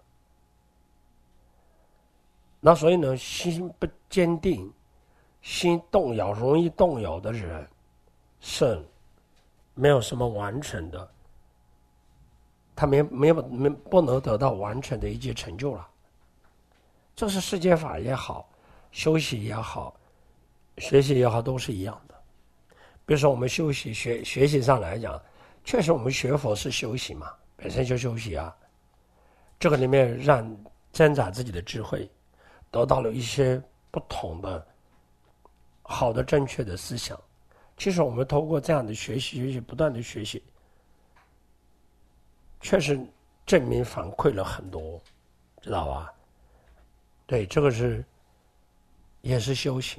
那所以呢，心不坚定，心动摇，容易动摇的人，是没有什么完成的，他没没有没不能得到完成的一些成就了。这是世间法也好，修习也好，学习也好，都是一样的。比如说我们修习学学习上来讲，确实我们学佛是修习嘛，本身就修习啊。这个里面让增长自己的智慧，得到了一些不同的好的正确的思想。其实我们通过这样的学习学习不断的学习，确实证明反馈了很多，知道吧？对，这个是也是修行。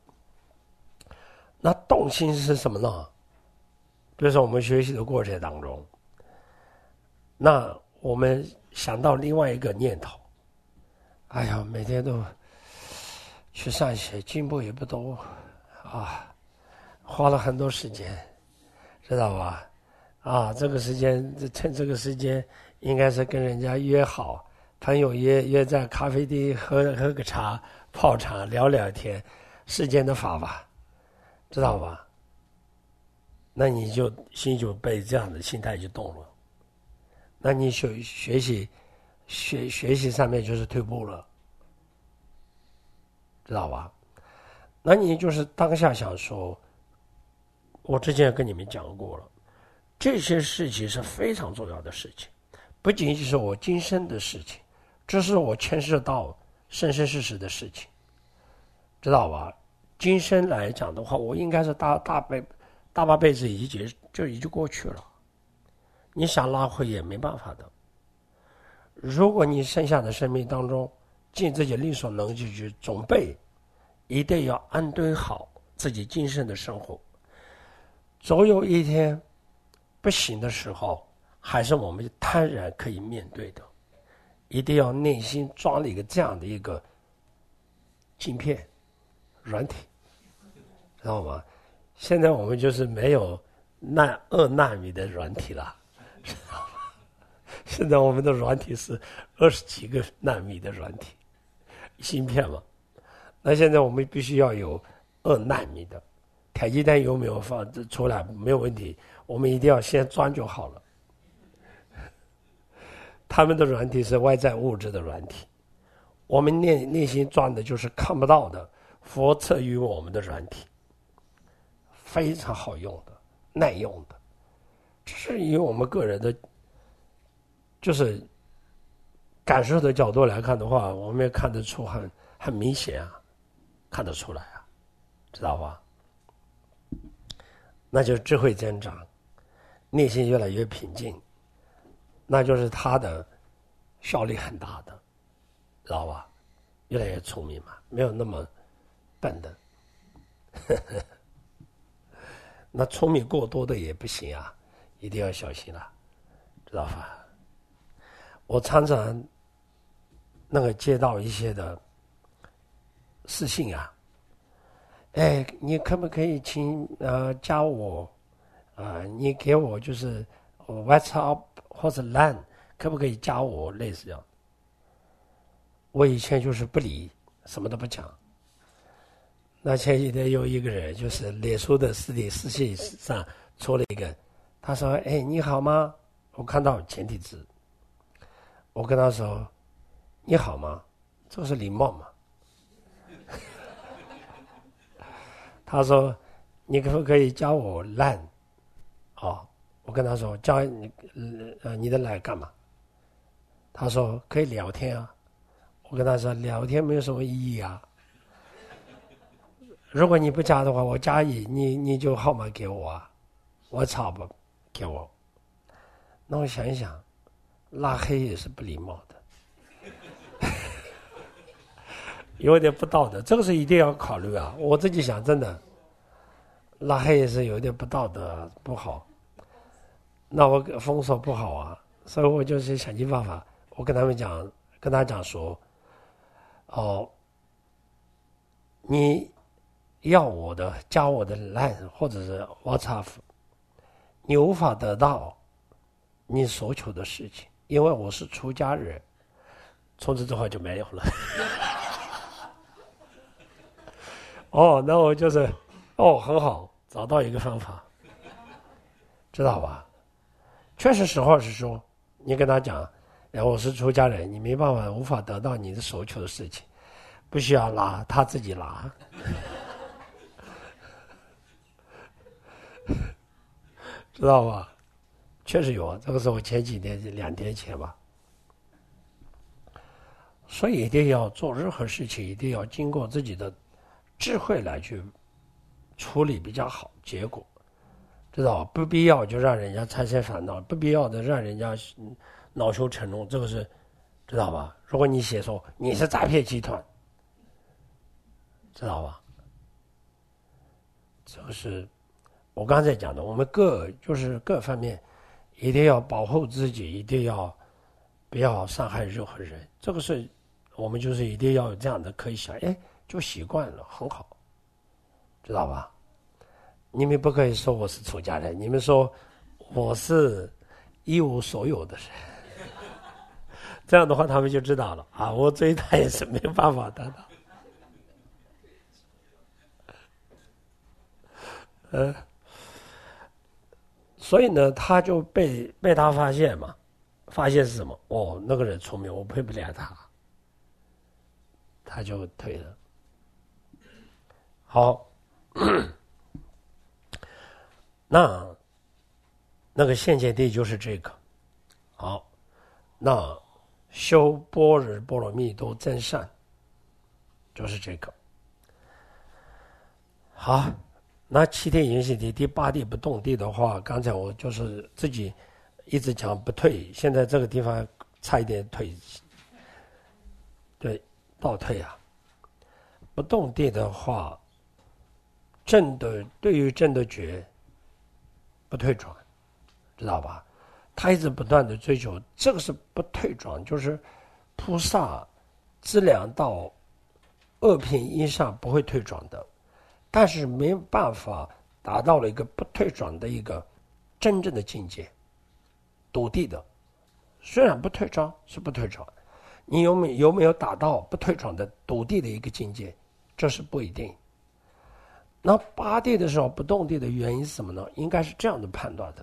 那动心是什么呢？比如说我们学习的过程当中，那我们想到另外一个念头，哎呀，每天都去上学，进步也不多啊，花了很多时间，知道吧？啊，这个时间趁这个时间，应该是跟人家约好，朋友约约在咖啡厅喝喝个茶，泡茶聊聊天，世间的法吧，知道吧？那你就心就被这样的心态就动了，那你学学习学学习上面就是退步了，知道吧？那你就是当下想说，我之前跟你们讲过了，这些事情是非常重要的事情，不仅仅是我今生的事情，这是我牵涉到生生世世的事情，知道吧？今生来讲的话，我应该是大大辈大把辈子已经就已经过去了，你想拉回也没办法的。 如果你剩下的生命当中，尽自己力所能及去准备，一定要安顿好自己今生的生活。总有一天不行的时候，还是我们坦然可以面对的。一定要内心装了一个这样的一个晶片软体，知道吗？现在我们就是没有纳二纳米的软体了，知道吗？现在我们的软体是二十几个纳米的软体芯片嘛。那现在我们必须要有二纳米的，台积电有没有放出来没有问题，我们一定要先装就好了。他们的软体是外在物质的软体，我们内内心装的就是看不到的佛赐予我们的软体，非常好用的、耐用的。这是以我们个人的，就是感受的角度来看的话，我们也看得出很很明显啊，看得出来啊，知道吧？那就是智慧增长，内心越来越平静。那就是他的效率很大的，知道吧？越来越聪明嘛，没有那么笨的。那聪明过多的也不行啊，一定要小心了，知道吧？我常常那个接到一些的私信啊，哎，你可不可以请呃加我啊、呃？你给我就是 WhatsApp。或者 Line 可不可以加我？类似这样，我以前就是不理，什么都不讲。那前几天有一个人，就是脸书的私底私信上出了一个，他说：“哎，你好吗？”我看到简体字，我跟他说：“你好吗？”这是礼貌嘛？他说：“你可不可以加我 Line？” 哦。我跟他说加你呃你的来干嘛？他说可以聊天啊。我跟他说聊天没有什么意义啊。如果你不加的话，我加你，你你就号码给我啊，我操不给我。那我想一想，拉黑也是不礼貌的，有点不道德，这个是一定要考虑啊。我自己想，真的拉黑也是有点不道德，不好。那我封锁不好啊，所以我就是想尽办法。我跟他们讲，跟他讲说，哦，你要我的加我的 Line 或者是 WhatsApp， 你无法得到你所求的事情，因为我是出家人。从此之后就没有了。哦，那我就是哦，很好，找到一个方法，知道吧？确实实话实说，你跟他讲，哎，我是出家人，你没办法，无法得到你的所求的事情，不需要拉，他自己拉，知道吧？确实有，这个是我前几天、两天前吧。所以一定要做任何事情，一定要经过自己的智慧来去处理比较好，结果。知道不必要就让人家产生烦恼，不必要的让人家恼羞成怒，这个是知道吧？如果你写说你是诈骗集团，知道吧？这个是我刚才讲的，我们各就是各方面一定要保护自己，一定要不要伤害任何人。这个是我们就是一定要有这样的可以想，哎，就习惯了，很好，知道吧？你们不可以说我是出家人，你们说我是一无所有的人，这样的话他们就知道了啊，我追他也是没有办法得到。呃，所以呢，他就被被他发现嘛，发现是什么？哦，那个人聪明，我配不了他，他就退了。好。那那个现前地就是这个，好，那修般若波罗蜜多真善就是这个。好，那七天引起地第八地不动地的话，刚才我就是自己一直讲不退，现在这个地方差一点退，对，倒退啊。不动地的话，正的对于正的觉不退转，知道吧？他一直不断的追求，这个是不退转，就是菩萨资粮到二品以上不会退转的，但是没有办法达到了一个不退转的一个真正的境界，笃定的。虽然不退转是不退转，你有没有没有达到不退转的笃定的一个境界，这是不一定。那八地的时候不动地的原因是什么呢？应该是这样的判断的：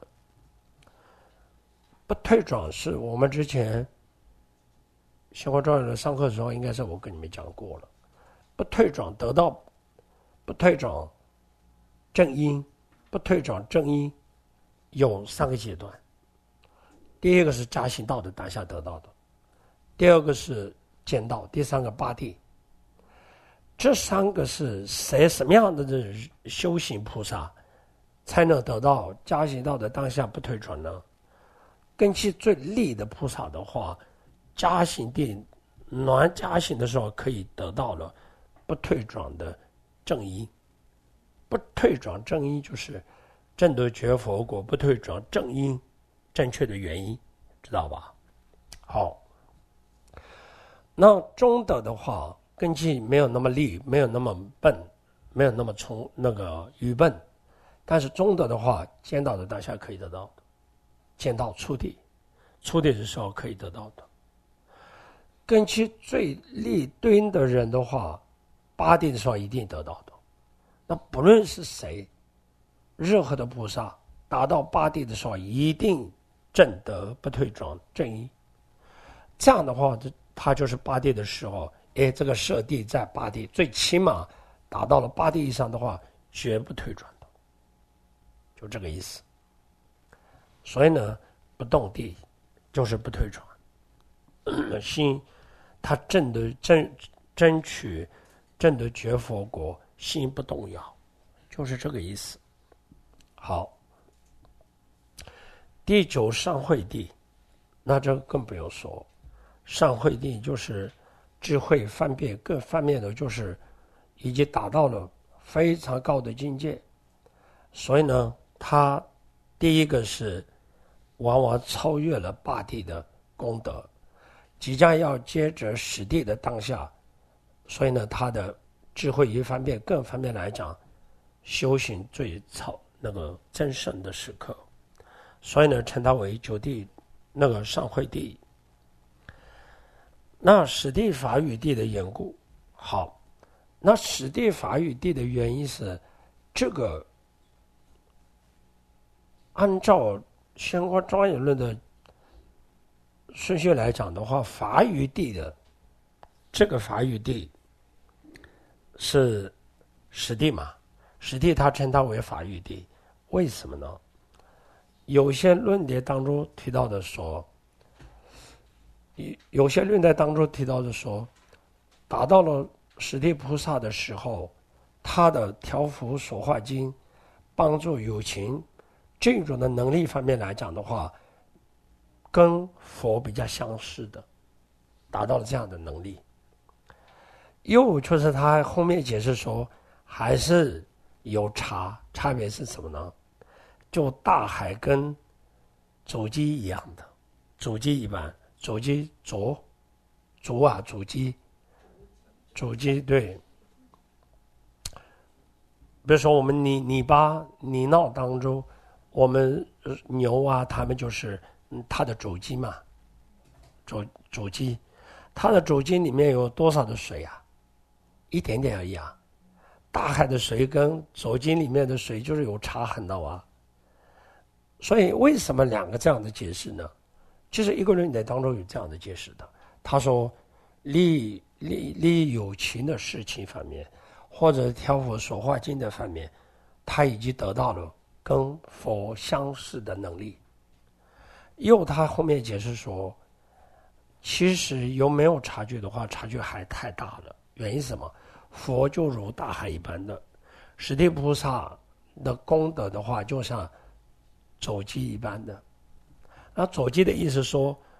不退转是我们之前相关专业的上课的时候，应该是我跟你们讲过了。不退转得到不退转正因，不退转正因有三个阶段。第一个是加行道的当下得到的，第二个是见道，第三个八地。这三个是谁什么样的修行菩萨才能得到加行道的当下不退转呢？根据最利的菩萨的话，加行地暖加行的时候可以得到了不退转的正因。不退转正因就是正得觉佛果不退转正因正确的原因，知道吧？好，那中德的话，根基没有那么利，没有那么笨，没有那么聪那个愚笨，但是中德的话，见到的当下可以得到的，见到初地，初地的时候可以得到的。根基最利对应的人的话，八地的时候一定得到的。那不论是谁，任何的菩萨达到八地的时候，一定正得不退转正因。这样的话，他就是八地的时候，哎，这个舍地在八地，最起码达到了八地以上的话，绝不退转的，就这个意思。所以呢，不动地就是不退转，心他正的争争取正的觉佛国，心不动摇，就是这个意思。好，第九上慧地，那这更不用说，上慧地就是智慧方面各方面的，就是已经达到了非常高的境界。所以呢，他第一个是往往超越了八地的功德，即将要接着十地的当下，所以呢，他的智慧一方面各方面来讲，修行最超那个真圣的时刻，所以呢，称它为九地那个上慧地。那十地法语地的缘故，好，那十地法语地的原因是这个，按照相关庄严论的顺序来讲的话，法语地的这个法语地是十地嘛，十地他称它为法语地，为什么呢？有些论点当中提到的说，有些论点当中提到的说，达到了十地菩萨的时候，他的调伏所化经、帮助有情这种的能力方面来讲的话，跟佛比较相似的，达到了这样的能力。又就是他后面解释说，还是有差，差别是什么呢？就大海跟主机一样的，主机一般，主机浊，浊啊，主机，主机对。比如说我们泥泥巴泥淖当中，我们牛啊，他们就是它的主机嘛，主主机，它的主机里面有多少的水啊？一点点而已啊。大海的水跟主机里面的水就是有差很大啊。所以为什么两个这样的解释呢？其实一个论点当中有这样的解释的。他说，利利利有情的事情方面，或者调伏所化经的方面，他已经得到了跟佛相似的能力。又他后面解释说，其实有没有差距的话，差距还太大了。原因是什么？佛就如大海一般的，十地菩萨的功德的话，就像走机一般的。那走机的意思说，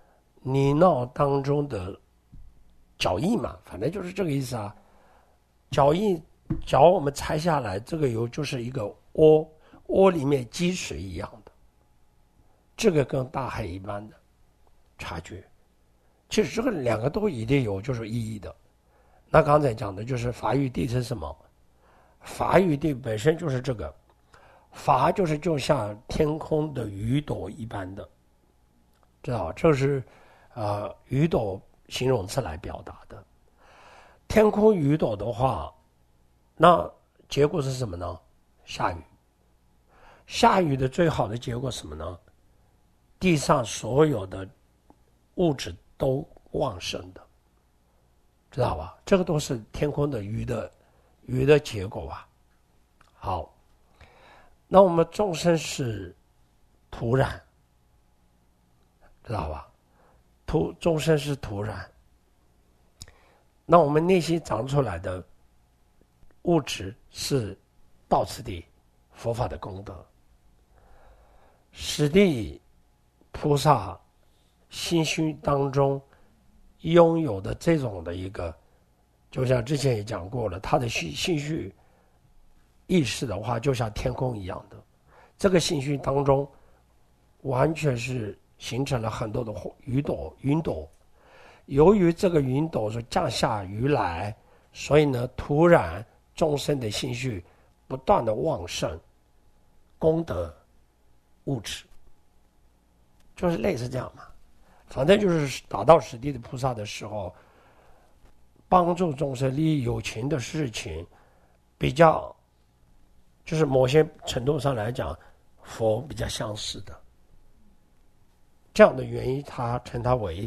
泥淖当中的脚印嘛，反正就是这个意思啊。脚印，脚我们拆下来，这个有就是一个窝，窝里面积水一样的，这个跟大海一般的差距。其实这个两个都一定有就是意义的。那刚才讲的就是法与地是什么？法与地本身就是这个，法就是就像天空的雨朵一般的，知道吧？这是呃雨朵形容词来表达的。天空雨朵的话，那结果是什么呢？下雨。下雨的最好的结果是什么呢？地上所有的物质都旺盛的，知道吧？这个都是天空的雨的雨的结果吧。好，那我们众生是土壤，知道吧？土众生是土壤。那我们内心长出来的物质是道次第佛法的功德。实地菩萨心虚当中拥有的这种的一个，就像之前也讲过了，他的心心绪意识的话，就像天空一样的，这个心绪当中完全是形成了很多的雨朵云朵。由于这个云朵是降下雨来，所以呢，突然众生的心绪不断的旺盛，功德物质，就是类似这样嘛。反正就是达到实地的菩萨的时候，帮助众生利益有情的事情，比较就是某些程度上来讲，佛比较相似的。这样的原因，他称它为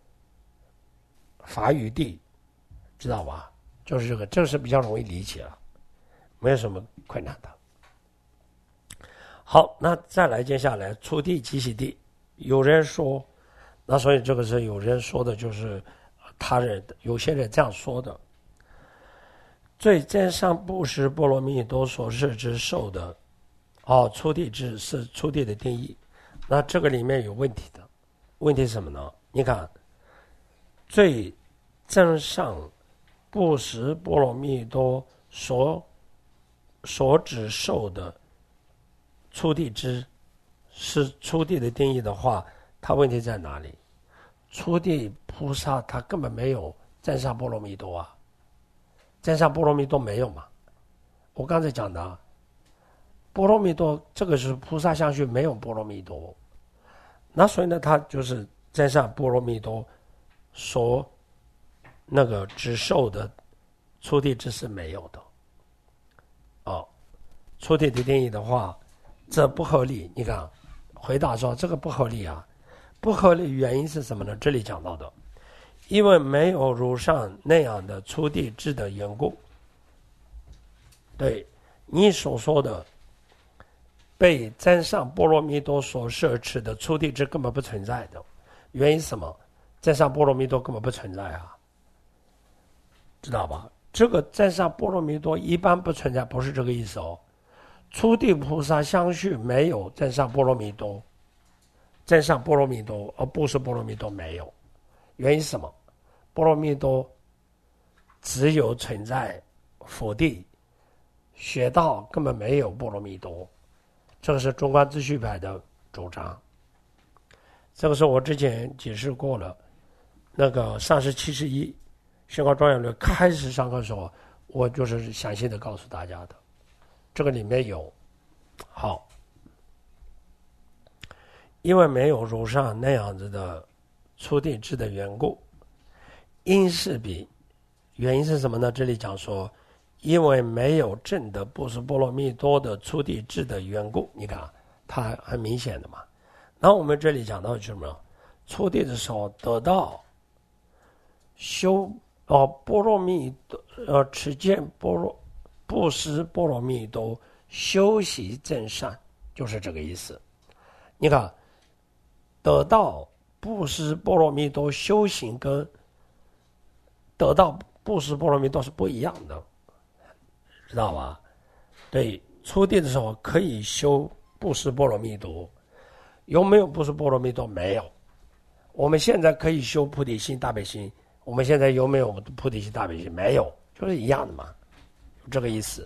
法与地，知道吧？就是这个，这个是比较容易理解了，没有什么困难的。好，那再来接下来初地即洗地，有人说，那所以这个是有人说的，就是他人有些人这样说的。最真上布施波罗蜜多所示之受的，哦，初地之是初地的定义，那这个里面有问题的，问题是什么呢？你看。最真上布施波罗蜜多所所指受的初地之是初地的定义的话，它问题在哪里？初地菩萨他根本没有真上波罗蜜多啊，真上波罗蜜多没有嘛？我刚才讲的、啊、波罗蜜多这个是菩萨相续没有波罗蜜多，那所以呢，他就是真上波罗蜜多所那个只受的初地之是没有的。哦，初地的定义的话，这不合理。你看，回答说这个不合理啊，不合理原因是什么呢？这里讲到的，因为没有如上那样的初地之的缘故。对你所说的被真上波罗蜜多所摄持的初地之根本不存在的，原因是什么？真上波罗蜜多根本不存在啊，知道吧？这个真上波罗蜜多一般不存在，不是这个意思哦。初地菩萨相续没有真上波罗蜜多，真上波罗蜜多，而不是波罗蜜多没有。原因是什么？波罗蜜多只有存在佛地，学道根本没有波罗蜜多，这个是中观自续派的主张。这个是我之前解释过了。那个上师七十一宣告庄严论开始上课的时候，我就是详细的告诉大家的，这个里面有。好，因为没有如上那样子的初地智的缘故，因是比原因是什么呢？这里讲说，因为没有证得布施波罗蜜多的初地智的缘故，你看它很明显的嘛。那我们这里讲到什么？初地的时候得到修哦波罗蜜呃持见波罗布施波罗蜜多修习正善，就是这个意思。你看，得到布施波罗蜜多修行跟得到布施波罗蜜多是不一样的，知道吧？对，初地的时候可以修布施波罗蜜多，有没有布施波罗蜜多？没有。 我们现在可以修菩提心、大悲心，我们现在有没有菩提心、大悲心？没有，就是一样的嘛，这个意思。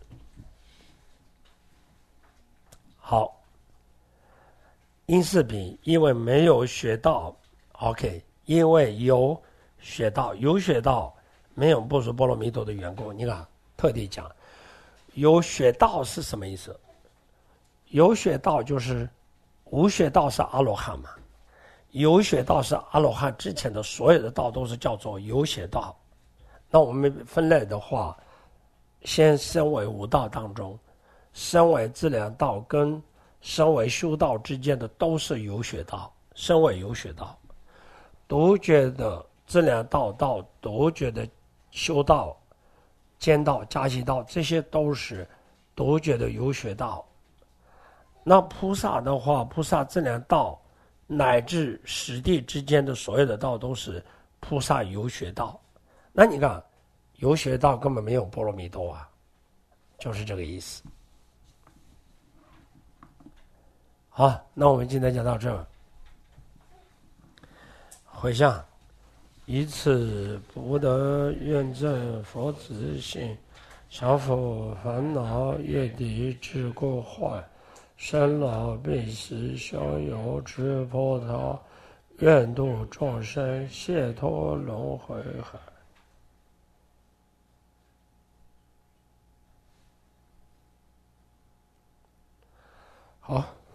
好，因四品，因为没有学到 ，OK， 因为有学到，有学到，没有不说波罗蜜多的缘故。你看，特地讲，有学到是什么意思？有学到就是无学道是阿罗汉嘛，有学道是阿罗汉之前的所有的道都是叫做有学道。那我们分类的话，先身为五道当中，身为资粮道跟身为修道之间的都是有学道，身为有学道，独觉的资粮道到独觉的修道、间道、加习道，这些都是独觉的有学道。那菩萨的话，菩萨资粮道乃至实地之间的所有的道都是菩萨有学道。那你看，有学道根本没有波罗蜜多啊，就是这个意思。好，那我们今天讲到这儿。回向，以此不得愿证佛子性，降伏烦恼业敌之过患，生老病死逍遥之波涛，愿度众生解脱轮回海。好。